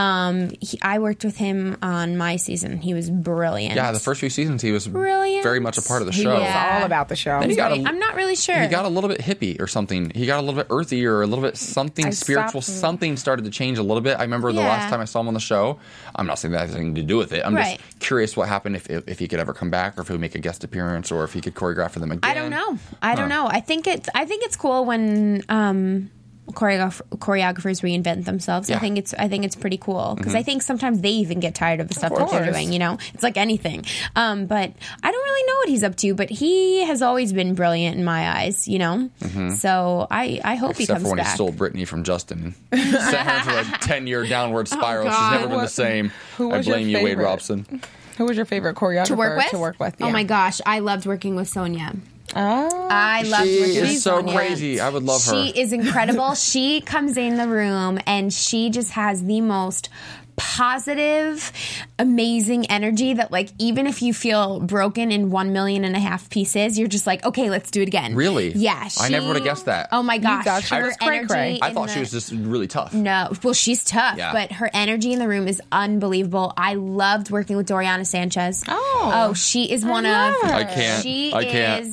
I worked with him on my season. He was brilliant. Yeah, the first few seasons he was brilliant. Very much a part of the show. He was all about the show. I'm not really sure. He got a little bit hippie or something. He got a little bit earthy or a little bit something spiritual. Something started to change a little bit. I remember the last time I saw him on the show. I'm not saying that has anything to do with it. I'm just curious what happened, if he could ever come back, or if he would make a guest appearance, or if he could choreograph for them again. I don't know. I don't know. I think it's cool when choreographers reinvent themselves. Yeah. I think it's pretty cool, because I think sometimes they even get tired of the stuff that they're doing. It's like anything. But I don't really know what he's up to. But he has always been brilliant in my eyes. So I hope he comes back. Except for when he stole Britney from Justin, sent her to a 10-year downward spiral. She's never been the same. I blame you, Wade Robson. Who was your favorite choreographer to work with? Yeah. Oh my gosh, I loved working with Sonia. Oh, I loved working with Sonia. She is so crazy. I would love her. She is incredible. She comes in the room and she just has the most positive, amazing energy that, even if you feel broken in 1.5 million pieces, you're just like, okay, let's do it again. Really? Yeah. I never would have guessed that. Oh my gosh. Her energy. I thought she was just really tough. No. Well, she's tough, but her energy in the room is unbelievable. I loved working with Doriana Sanchez. Oh, she is one of... I can't.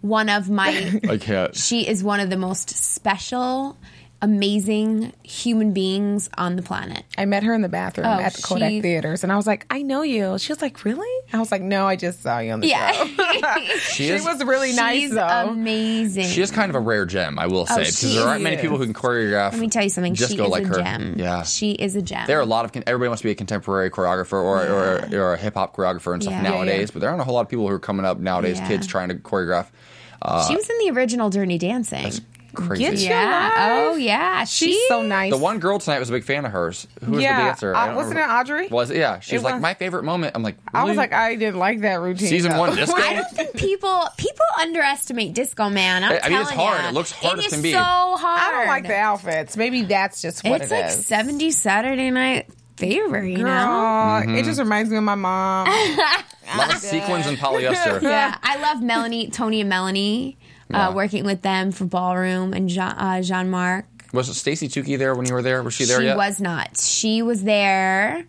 one of my... I can't. She is one of the most special, amazing human beings on the planet. I met her in the bathroom at the Kodak Theaters, and I was like, I know you. She was like, really? I was like, no, I just saw you on the show. She was really nice, though. Amazing. She is kind of a rare gem, I will say, because there aren't many people who can choreograph. Let me tell you something. Just she go is like a her. gem. Yeah. She is a gem. There are a lot of... Everybody wants to be a contemporary choreographer or a hip-hop choreographer and stuff nowadays, but there aren't a whole lot of people who are coming up nowadays, kids trying to choreograph. She was in the original Dirty Dancing. That's crazy. Oh, yeah. She's so nice. The one girl tonight was a big fan of hers. Who was the dancer? Wasn't it Audrey? Was it? Yeah. She was like, my favorite moment. I'm like, really? I was like, I didn't like that routine. Season 1 disco? I don't think people underestimate Disco Man. I'm telling you. It's hard. It looks hard as can be. It is so hard. I don't like the outfits. Maybe that's just what it's like 70s Saturday Night Fever, you know? It just reminds me of my mom. A lot of sequins and polyester. Yeah. I love Tony and Melanie. Working with them for Ballroom and Jean-Marc. Was Stacey Tukey there when you were there? Was she there yet? She was not. She was there.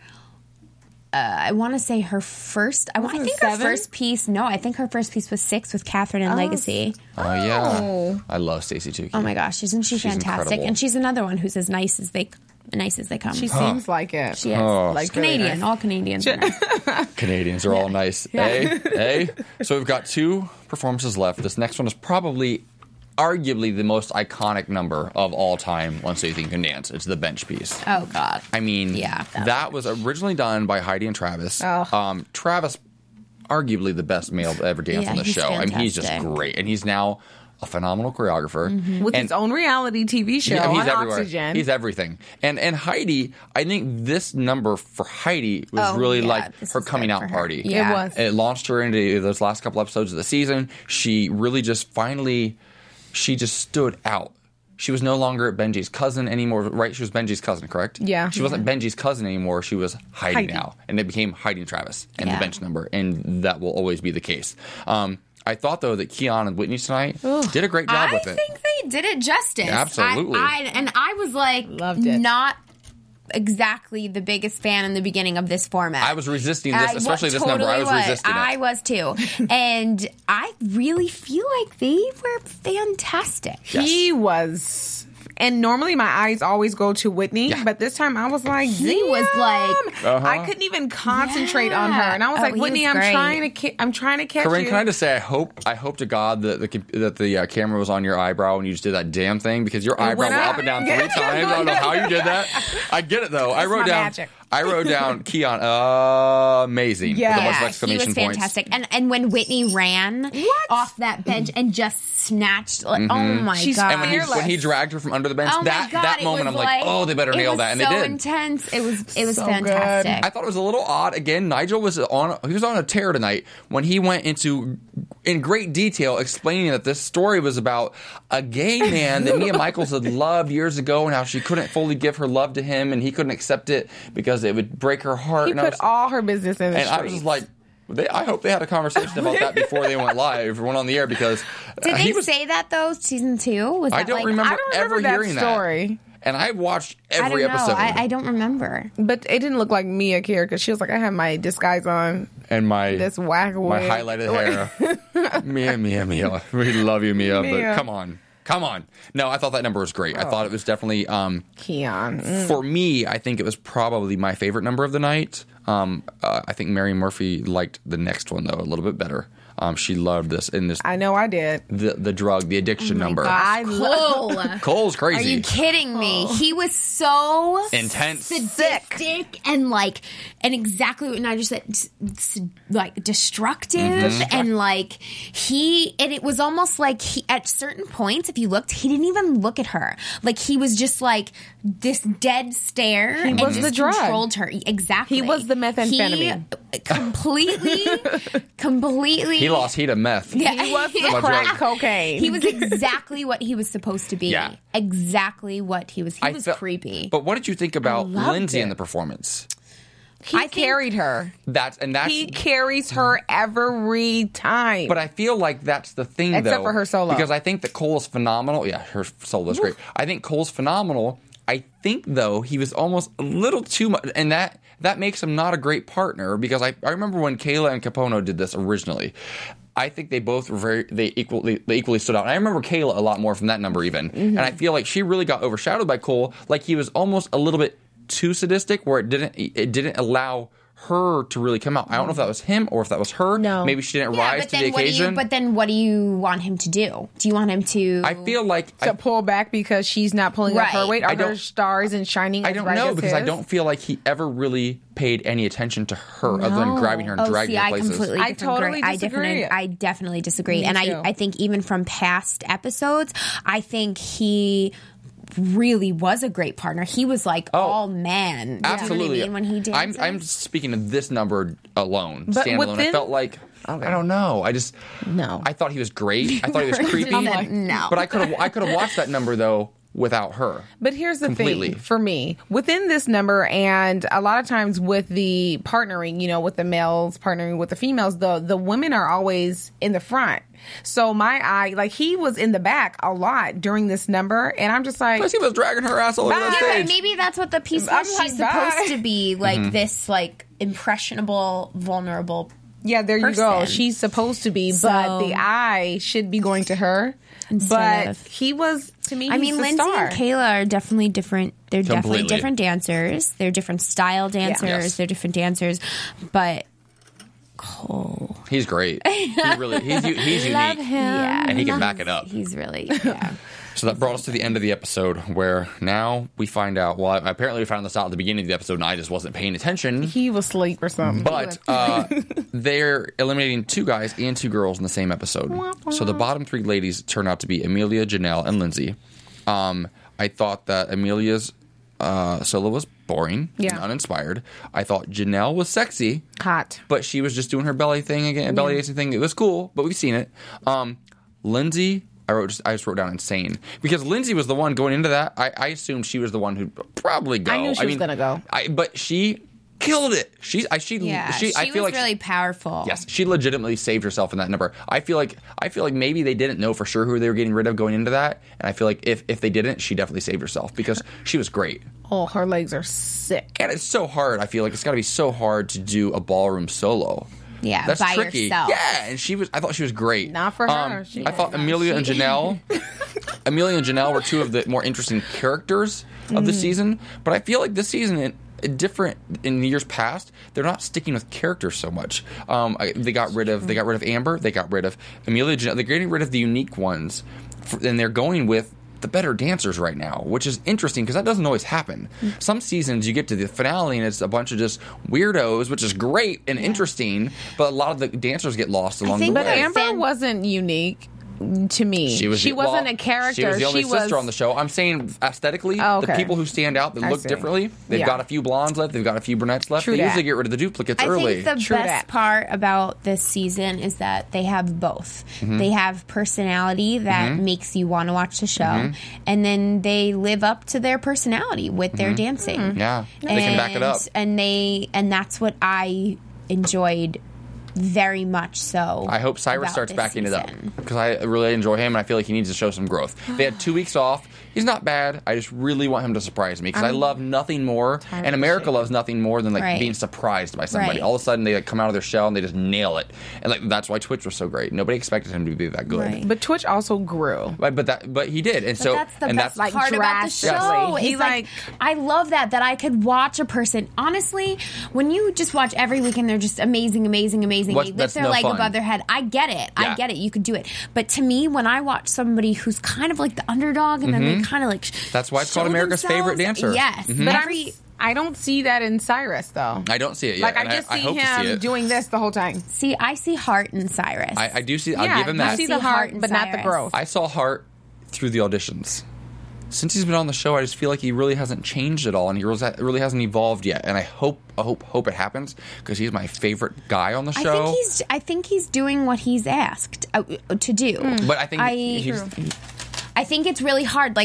I want to say her first. I think her first piece. No, I think her first piece was 6 with Catherine and Legacy. Oh yeah, I love Stacey Tukey. Oh my gosh, isn't she fantastic? Incredible. And she's another one who's as nice as they come. She seems like it. She is. Like Canadian. really nice. All Canadians. Canadians are all nice. Hey. So we've got 2 performances left. This next one is probably, arguably, the most iconic number of all time on So You Think You Can Dance. It's the bench piece. Oh, God. I mean, that was originally done by Heidi and Travis. Travis, arguably the best male to ever dance on the show. Fantastic. I mean, he's just great. And he's now a phenomenal choreographer. With his own reality TV show on he's everywhere. Oxygen. He's everything. And Heidi, I think this number for Heidi was really like her coming out party. Yeah. It was. It launched her into those last couple episodes of the season. She really just she just stood out. She was no longer Benji's cousin anymore, right? She was Benji's cousin, correct? Yeah. She wasn't Benji's cousin anymore. She was Heidi now. And it became Heidi and Travis and the bench number. And that will always be the case. I thought, though, that Keon and Whitney tonight did a great job with it. I think they did it justice. Absolutely. I was like, loved it. Not exactly the biggest fan in the beginning of this format. I was resisting this, especially this number. I was resisting it. I was too. And I really feel like they were fantastic. Yes. He was. And normally my eyes always go to Whitney, but this time I was like, he was like, I couldn't even concentrate on her, and I was like, Whitney, I'm trying to catch Corinne, you. can I just say, I hope to God that the camera was on your eyebrow when you just did that damn thing, because your eyebrow went up and down 3 times. I don't know how you did that. I get it though. I wrote down Keon, amazing. With a bunch of exclamation he was fantastic. And when Whitney ran off that bench and just snatched, like, oh my God. And when he dragged her from under the bench, that moment, I'm like, oh, they better nail that. And they did. It was so intense. It was so fantastic. good. I thought it was a little odd. Again, Nigel was on a tear tonight when he went in great detail explaining that this story was about a gay man that Mia Michaels had loved years ago and how she couldn't fully give her love to him and he couldn't accept it because it would break her heart. He put all her business in the streets. I was just like, I hope they had a conversation about that before they went on the air, because did they say that though? Season 2 was that? I don't remember ever hearing that story. And I watched every episode. I don't remember. But it didn't look like Mia cared, because she was like, I have my disguise on and this whack wig, my highlighted hair. Mia, we love you, Mia. But come on. No, I thought that number was great. I thought it was definitely Keon. For me, I think it was probably my favorite number of the night. I think Mary Murphy liked the next one though a little bit better. She loved this. I know I did. The drug, the addiction number. Cole. Cole's crazy. Are you kidding me? He was so intense, sadistic, and exactly what Nigel said, like destructive, and and it was almost like at certain points, if you looked, he didn't even look at her. Like he was just like this dead stare. He was just the drug. Controlled her exactly. He was the methamphetamine. Completely. He lost heat of meth. Yeah. He was the crack cocaine. He was exactly what he was supposed to be. Yeah. Exactly what he was. He was creepy. But what did you think about Lindsay in the performance? He carried her. He carries her every time. But I feel like that's the thing, except for her solo. Because I think that Cole is phenomenal. Yeah, her solo is great. I think Cole's phenomenal. I think, though, he was almost a little too much, and that makes him not a great partner, because I remember when Kayla and Capono did this originally. I think they both were they equally stood out. And I remember Kayla a lot more from that number even. And I feel like she really got overshadowed by Cole. Like he was almost a little bit too sadistic, where it didn't allow her to really come out. I don't know if that was him or if that was her. No. Maybe she didn't rise to the occasion. But then what do you want him to do? Do you want him to... I feel like... To pull back because she's not pulling up her weight? Are her stars and shining as bright as his? I don't know, because I don't feel like he ever really paid any attention to her other than grabbing her and dragging her places. I totally disagree. I definitely disagree. And I think even from past episodes, I think he... really was a great partner. He was like all man. Absolutely. You know what I mean? When he dances. I'm speaking of this number alone, but standalone. I felt like I don't know. I thought he was great. I thought he was creepy. No. But I could have watched that number though without her. But here's the thing for me. Within this number, and a lot of times with the partnering, you know, with the males partnering with the females, the women are always in the front. So he was in the back a lot during this number, and I'm just like... Plus he was dragging her ass all over the stage. Maybe that's what the piece was. She's supposed to be like this, like, impressionable, vulnerable Yeah, there person. You go. She's supposed to be, but the eye should be going to her. But he was, to me, he's Lindsay star. and Kayla are definitely different. They're definitely different dancers. They're different style dancers. Yeah. Yes. They're different dancers. But Cole, he's great. He's unique. Love him. Yeah. And he can back it up. He's really, So that brought us to the end of the episode, where now we find out. Well, apparently we found this out at the beginning of the episode, and I just wasn't paying attention. He was asleep or something. But they're eliminating 2 guys and 2 girls in the same episode. So the bottom 3 ladies turn out to be Amelia, Janelle, and Lindsay. I thought that Amelia's solo was boring and uninspired. I thought Janelle was sexy, hot, but she was just doing her belly thing again, belly dancing thing. It was cool, but we've seen it. Lindsay. I just wrote down insane, because Lindsay was the one going into that. I assumed she was the one who'd probably go. I knew she was going to go. But she killed it. She I feel like really powerful. Yes, she legitimately saved herself in that number. I feel like maybe they didn't know for sure who they were getting rid of going into that, and I feel like if they didn't, she definitely saved herself, because she was great. Oh, her legs are sick. And it's so hard. I feel like it's got to be so hard to do a ballroom solo. Yeah, that's by tricky. Yourself. Yeah, and I thought she was great. Not for her. I thought Amelia and Janelle were 2 of the more interesting characters of the season. But I feel like this season, different in years past, they're not sticking with characters so much. They got rid of Amber. They got rid of Amelia. Janelle. They're getting rid of the unique ones, and they're going with the better dancers right now, which is interesting because that doesn't always happen. Some seasons you get to the finale and it's a bunch of just weirdos, which is great and interesting, but a lot of the dancers get lost along the way. But Amber wasn't unique to me. She wasn't a character. She was the only sister on the show. I'm saying aesthetically, the people who stand out that look differently, they've got a few blondes left, they've got a few brunettes left. They usually get rid of the duplicates early. I think the best part about this season is that they have both. They have personality that makes you want to watch the show, and then they live up to their personality with their dancing. Yeah, they can back it up. And that's what I enjoyed very much so. I hope Cyrus starts backing it up, because I really enjoy him and I feel like he needs to show some growth. They had 2 weeks off. He's not bad. I just really want him to surprise me, because I love nothing more, and America loves nothing more than being surprised by somebody. All of a sudden they come out of their shell and they just nail it, and that's why Twitch was so great. Nobody expected him to be that good. But Twitch also grew. But he did, and so that's the best part about the show. He's like, I love that I could watch a person. Honestly, when you just watch every week and they're just amazing. They lift their leg above their head. I get it. Yeah. I get it. You could do it. But to me, when I watch somebody who's kind of like the underdog and then they kind of like that's why it's called America's favorite dancer. Yes. But I don't see that in Cyrus, though. I don't see it yet. I just see him doing this the whole time. See, I see heart in Cyrus. I do see. I'll give him that. I see the heart, but not the growth. I saw heart through the auditions. Since he's been on the show, I just feel like he really hasn't changed at all, and he really hasn't evolved yet. And I hope it happens, because he's my favorite guy on the show. I think he's doing what he's asked to do. But I think I think it's really hard.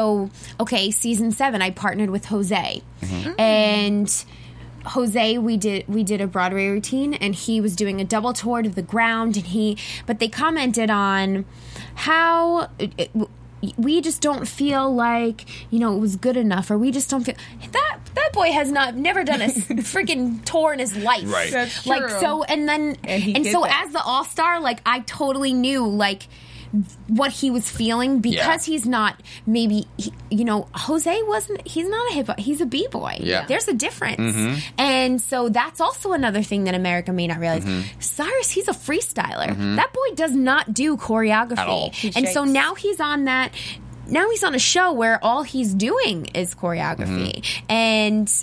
Season 7, I partnered with Jose, and Jose, we did a Broadway routine, and he was doing a double tour to the ground, but they commented on how we just don't feel like, you know, it was good enough, or we just don't feel that boy has never done a freaking tour in his life. Right. That's true. Like, so, and so as the all-star, like, I totally knew, like, what he was feeling, because he's not, maybe, you know, Jose he's not a hip-hop, he's a b-boy. Yeah. There's a difference. And so that's also another thing that America may not realize. Cyrus, he's a freestyler. That boy does not do choreography. At all. And so now he's on that, now he's on a show where all he's doing is choreography. And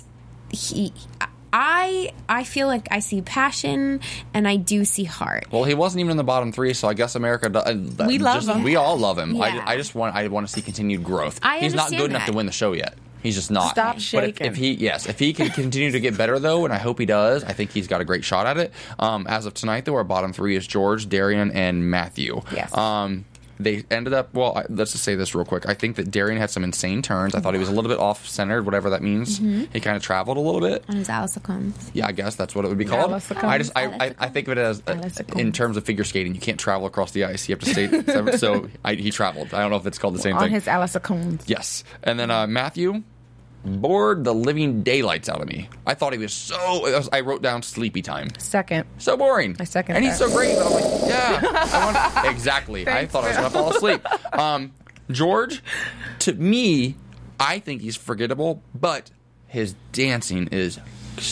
I feel like I see passion, and I do see heart. Well, he wasn't even in the bottom 3, so I guess America. We love him. We all love him. Yeah. I want to see continued growth. He's not good enough to win the show yet. He's just not. Stop shaking. But if he can continue to get better, though, and I hope he does, I think he's got a great shot at it. As of tonight, though, our bottom 3 is George, Darian, and Matthew. Yes. They ended up, well, let's just say this real quick. I think that Darian had some insane turns. I thought he was a little bit off-centered, whatever that means. He kind of traveled a little bit. On his Alisacones. Yeah, I guess that's what it would be called. I think of it as, in terms of figure skating, you can't travel across the ice. You have to stay. So he traveled. I don't know if it's called the same thing. On his Alisacones. Yes. And then Matthew bored the living daylights out of me. I thought he was I wrote down sleepy time. Second. So boring. I second And that. he's so great. But I'm like, yeah. Exactly. I thought I was going to fall asleep. George, to me, I think he's forgettable, but his dancing is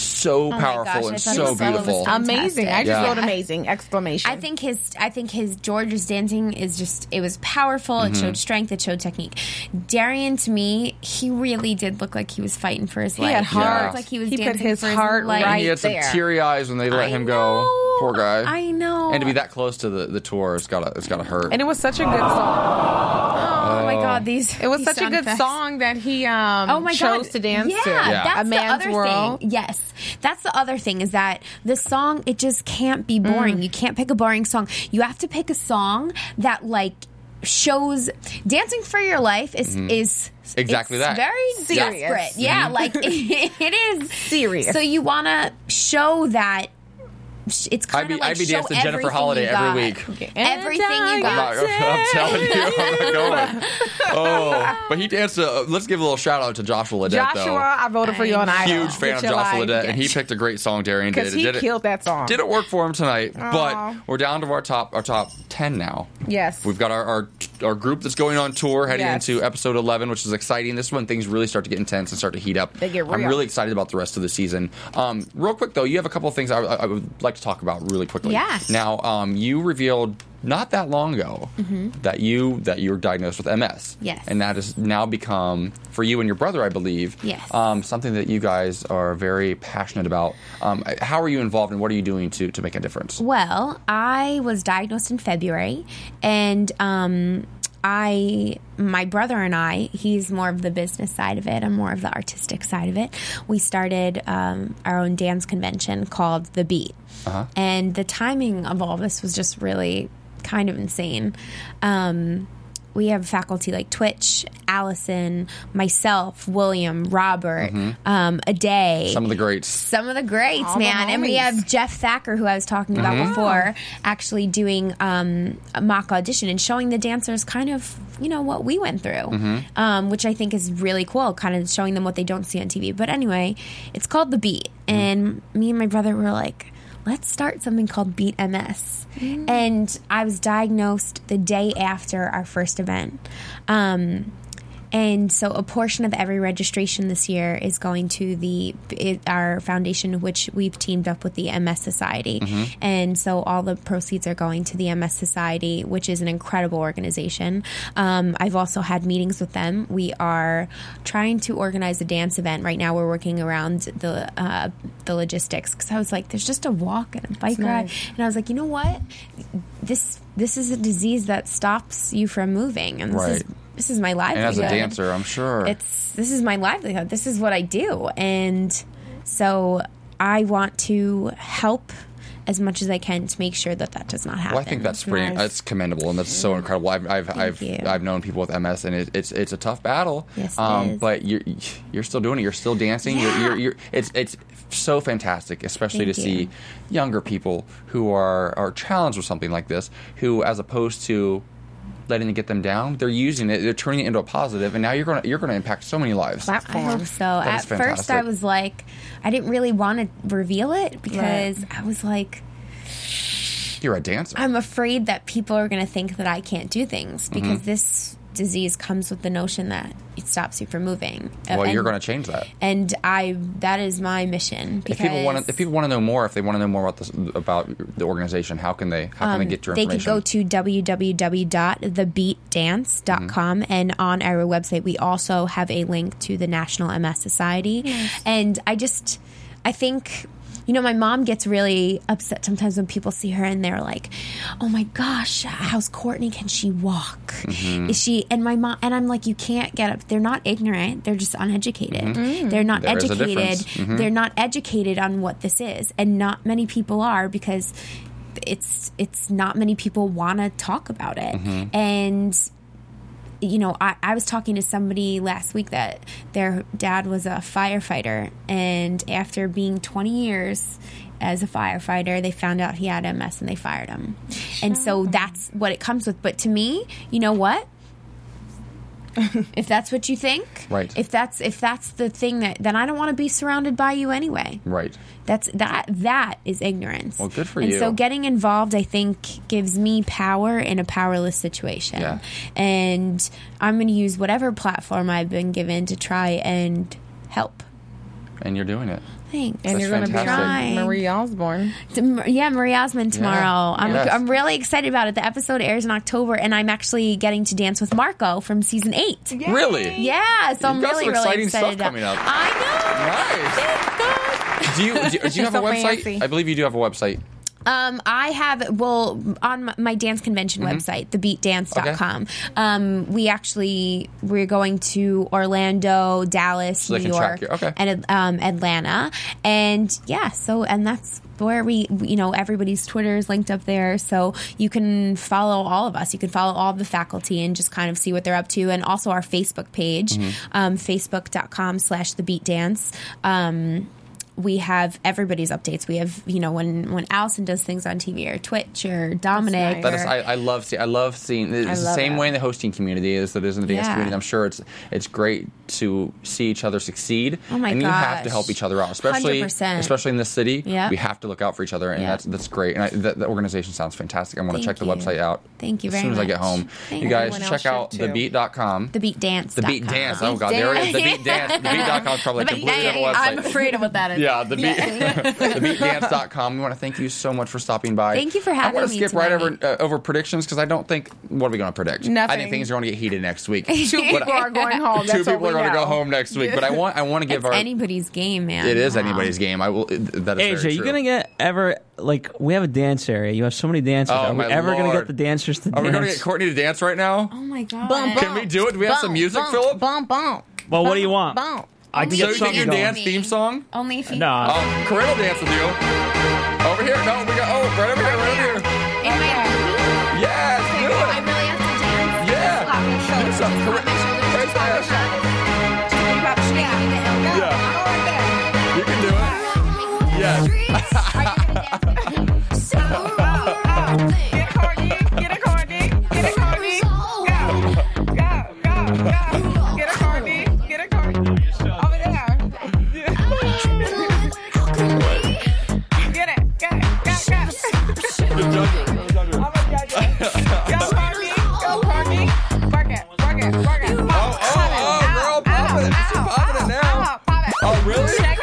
so powerful and so beautiful. Amazing. I just Yeah. wrote amazing! Exclamation. I think his George's dancing is just, it was powerful. It showed strength. It showed technique. Darian, to me, he really did look like he was fighting for his life. had heart. He looked like he was He put dancing his for heart his life. right He had some there. teary eyes when they let him go. Poor guy. I know. And to be that close to the tour, it's gotta hurt. and it was such a good song. Oh my God, It was such a good song that he chose to dance to. That's A Man's the other World. thing. Yes, that's the other thing, is that the song, it just can't be boring. You can't pick a boring song. You have to pick a song that, like, shows Dancing for Your Life is exactly it's that. very Serious. desperate. Yeah, like it is Serious. So you want to show that. It's kind of like I'd be show dancing Jennifer everything Holiday you every got. week. Everything you got. I'm telling you, I'm not going. Oh, but he danced. Let's give a little shout out to Joshua Ledet, Joshua, though. I voted for you on Idol. Huge fan of Get your Joshua life. Ledet, and he picked a great song. Darian did. Because he killed that song. Didn't work for him tonight, but we're down to our top 10 now. Yes. We've got our group that's going on tour heading Yes. into episode 11, which is exciting. This is when things really start to get intense and start to heat up. They get real. I'm really excited about the rest of the season. Real quick, though, you have a couple of things I would like to talk about really quickly. Yeah. Now, you revealed not that long ago that you were diagnosed with MS. Yes. And that has now become, for you and your brother, I believe, Yes. Something that you guys are very passionate about. How are you involved, and what are you doing to make a difference? Well, I was diagnosed in February, and my brother and I, he's more of the business side of it, I'm more of the artistic side of it. We started our own dance convention called The Beat. And the timing of all this was just really kind of insane. We have faculty like Twitch, Allison, myself, William, Robert, Aday. Some of the greats. Some of the greats, All the man. And we homies. have Jeff Thacker, who I was talking about before, actually doing a mock audition and showing the dancers kind of, what we went through, which I think is really cool, kind of showing them what they don't see on TV. But anyway, it's called The Beat. And me and my brother were like, let's start something called Beat MS. And I was diagnosed the day after our first event. And so a portion of every registration this year is going to our foundation, which we've teamed up with the MS Society. And so all the proceeds are going to the MS Society, which is an incredible organization. I've also had meetings with them. We are trying to organize a dance event. Right now we're working around the logistics, because I was like, there's just a walk and a bike ride. And I was like, you know what? This is a disease that stops you from moving. And this is my livelihood. And as a dancer, I'm sure. This is my livelihood. This is what I do. And so I want to help as much as I can to make sure that does not happen. Well, I think that's pretty. That's commendable, and that's so incredible. I've known people with MS, and it's a tough battle. Yes, it is. But you're still doing it. You're still dancing. Yeah. It's so fantastic, especially to see younger people who are challenged with something like this, who, as opposed to letting it get them down. They're using it. They're turning it into a positive, and now you're going to impact so many lives. I hope so. At first, I was like, I didn't really want to reveal it because I was like, you're a dancer. I'm afraid that people are going to think that I can't do things because this disease comes with the notion that it stops you from moving. Well, you're going to change that. And that is my mission. Because if people want to know more, if they want to know more about the organization, how can they get your information? They could go to www.thebeatdance.com, and on our website we also have a link to the National MS Society. Yes. And I think, my mom gets really upset sometimes when people see her and they're like, "Oh my gosh, how's Courtney? Can she walk? Is she?" And my mom, and I'm like, "You can't get up." They're not ignorant; they're just uneducated. They're not educated. They're not educated on what this is, and not many people are because it's not many people want to talk about it. And I was talking to somebody last week that their dad was a firefighter, and after being 20 years as a firefighter, they found out he had MS and they fired him. And so that's what it comes with. But to me, you know what? If that's what you think, right? If that's the thing then I don't want to be surrounded by you anyway, right? That is ignorance. Well, good for you. And so getting involved, I think, gives me power in a powerless situation. Yeah. And I'm going to use whatever platform I've been given to try and help. And you're doing it. Thanks. And you're going to be on Marie Osborne. Yeah, Marie Osmond tomorrow. Yeah. I'm really excited about it. The episode airs in October, and I'm actually getting to dance with Marco from season 8. Yay. Really? Yeah, so I'm really, really excited. Stuff coming up. I know. Nice. Do you have a website? Fancy. I believe you do have a website. I have, on my dance convention website, thebeatdance.com. Okay. We're going to Orlando, Dallas, New York, and Atlanta. And and that's where everybody's Twitter is linked up there. So you can follow all of us. You can follow all of the faculty and just kind of see what they're up to. And also our Facebook page, facebook.com/thebeatdance. We have everybody's updates. We have, when Allison does things on TV or Twitch or Dominic. Nice. I love seeing. It's the same way in the hosting community as it is in the dance community. I'm sure it's great to see each other succeed. Oh my and gosh. You have to help each other out, especially 100%. In this city. Yep. We have to look out for each other, and that's great. And the organization sounds fantastic. I want to check the website out. Thank you as very soon as much. I get home. You guys check out thebeat.com. Thebeatdance. The Beat Dance. Oh God, there it is. The Beat Dance. Thebeat.com is probably a completely different website. I'm afraid of what that is. Yeah, thebeatdance.com. We want to thank you so much for stopping by. Thank you for having me. I want to skip right over predictions because I don't think. What are we going to predict? Nothing. I think things are going to get heated next week. 2 people are going home. Two people are going to go home next week. But I want to give it's anybody's game, man. It is anybody's game. I will. That is AJ, very you going to get ever we have a dance area. You have so many dancers. Oh, are we ever going to get the dancers to dance? Are we going to get Courtney to dance right now? Oh my God. Can we do it? Do we have some music, Philip? Bump. Well, what do you want? I can get so you something your dance theme song? Only if you... No. Corinne will dance with you. Over here. No, we got... right over here. Yes, do it. I really have to dance. Yeah. Do something. Corinne. Right there. Yeah. You can do it. Yes. Get a Courtney. Go. Get a Courtney. Over there. Get it. Go. Go, Courtney. Work it. Oh, girl, pop it. She's popping it now. Oh, really? Check it.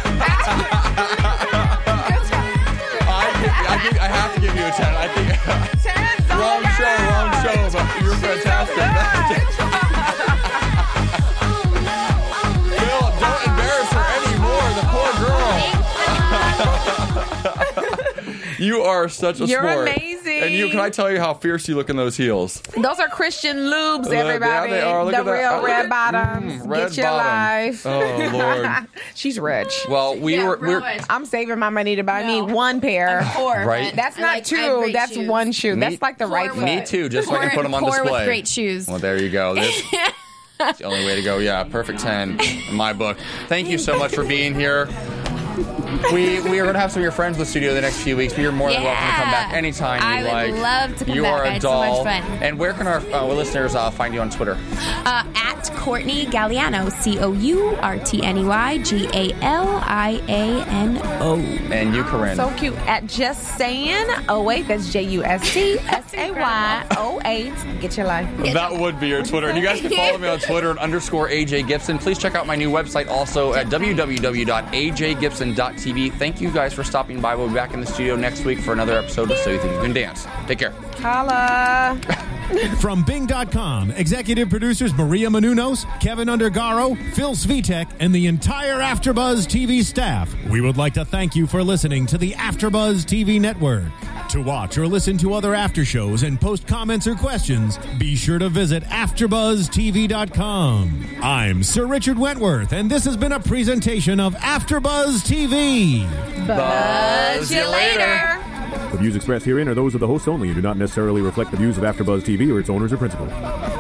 I have to give you a 10. I think wrong show, but you're fantastic. Phil, don't embarrass her anymore, the poor girl. You are such a You're sport. amazing. And can I tell you how fierce you look in those heels? Those are Christian lubes, everybody. Yeah, they are. Look the at that. real red bottoms. Red Get your bottom. life. Oh, Lord. She's rich. Well, we're I'm saving my money to buy me one pair. right. That's not two. That's shoes. one shoe. That's like the right foot. Me too, just so I can put them on display. with great shoes. Well, there you go. That's the only way to go. Yeah, perfect 10 in my book. Thank you so much for being here. We are going to have some of your friends in the studio the next few weeks, but you're more than welcome to come back anytime you like. I would love to come back. You are a doll. So much fun. And where can our listeners find you on Twitter? At Courtney Galliano, COURTNEY GALIANO. And you, Corinne. So cute. At Just Saying 08. That's JUSTSAY08. Get your life. That would be your Twitter. And you guys can follow me on Twitter at _AJ Gibson. Please check out my new website also at www.ajgibson.tv. Thank you guys for stopping by. We'll be back in the studio next week for another episode of So You Think You Can Dance. Take care. Holla. From Bing.com, executive producers Maria Menounos, Kevin Undergaro, Phil Svitek, and the entire AfterBuzz TV staff, we would like to thank you for listening to the AfterBuzz TV network. To watch or listen to other after shows and post comments or questions, be sure to visit AfterBuzzTV.com. I'm Sir Richard Wentworth, and this has been a presentation of AfterBuzz TV. Buzz you later. The views expressed herein are those of the hosts only and do not necessarily reflect the views of AfterBuzz TV or its owners or principals.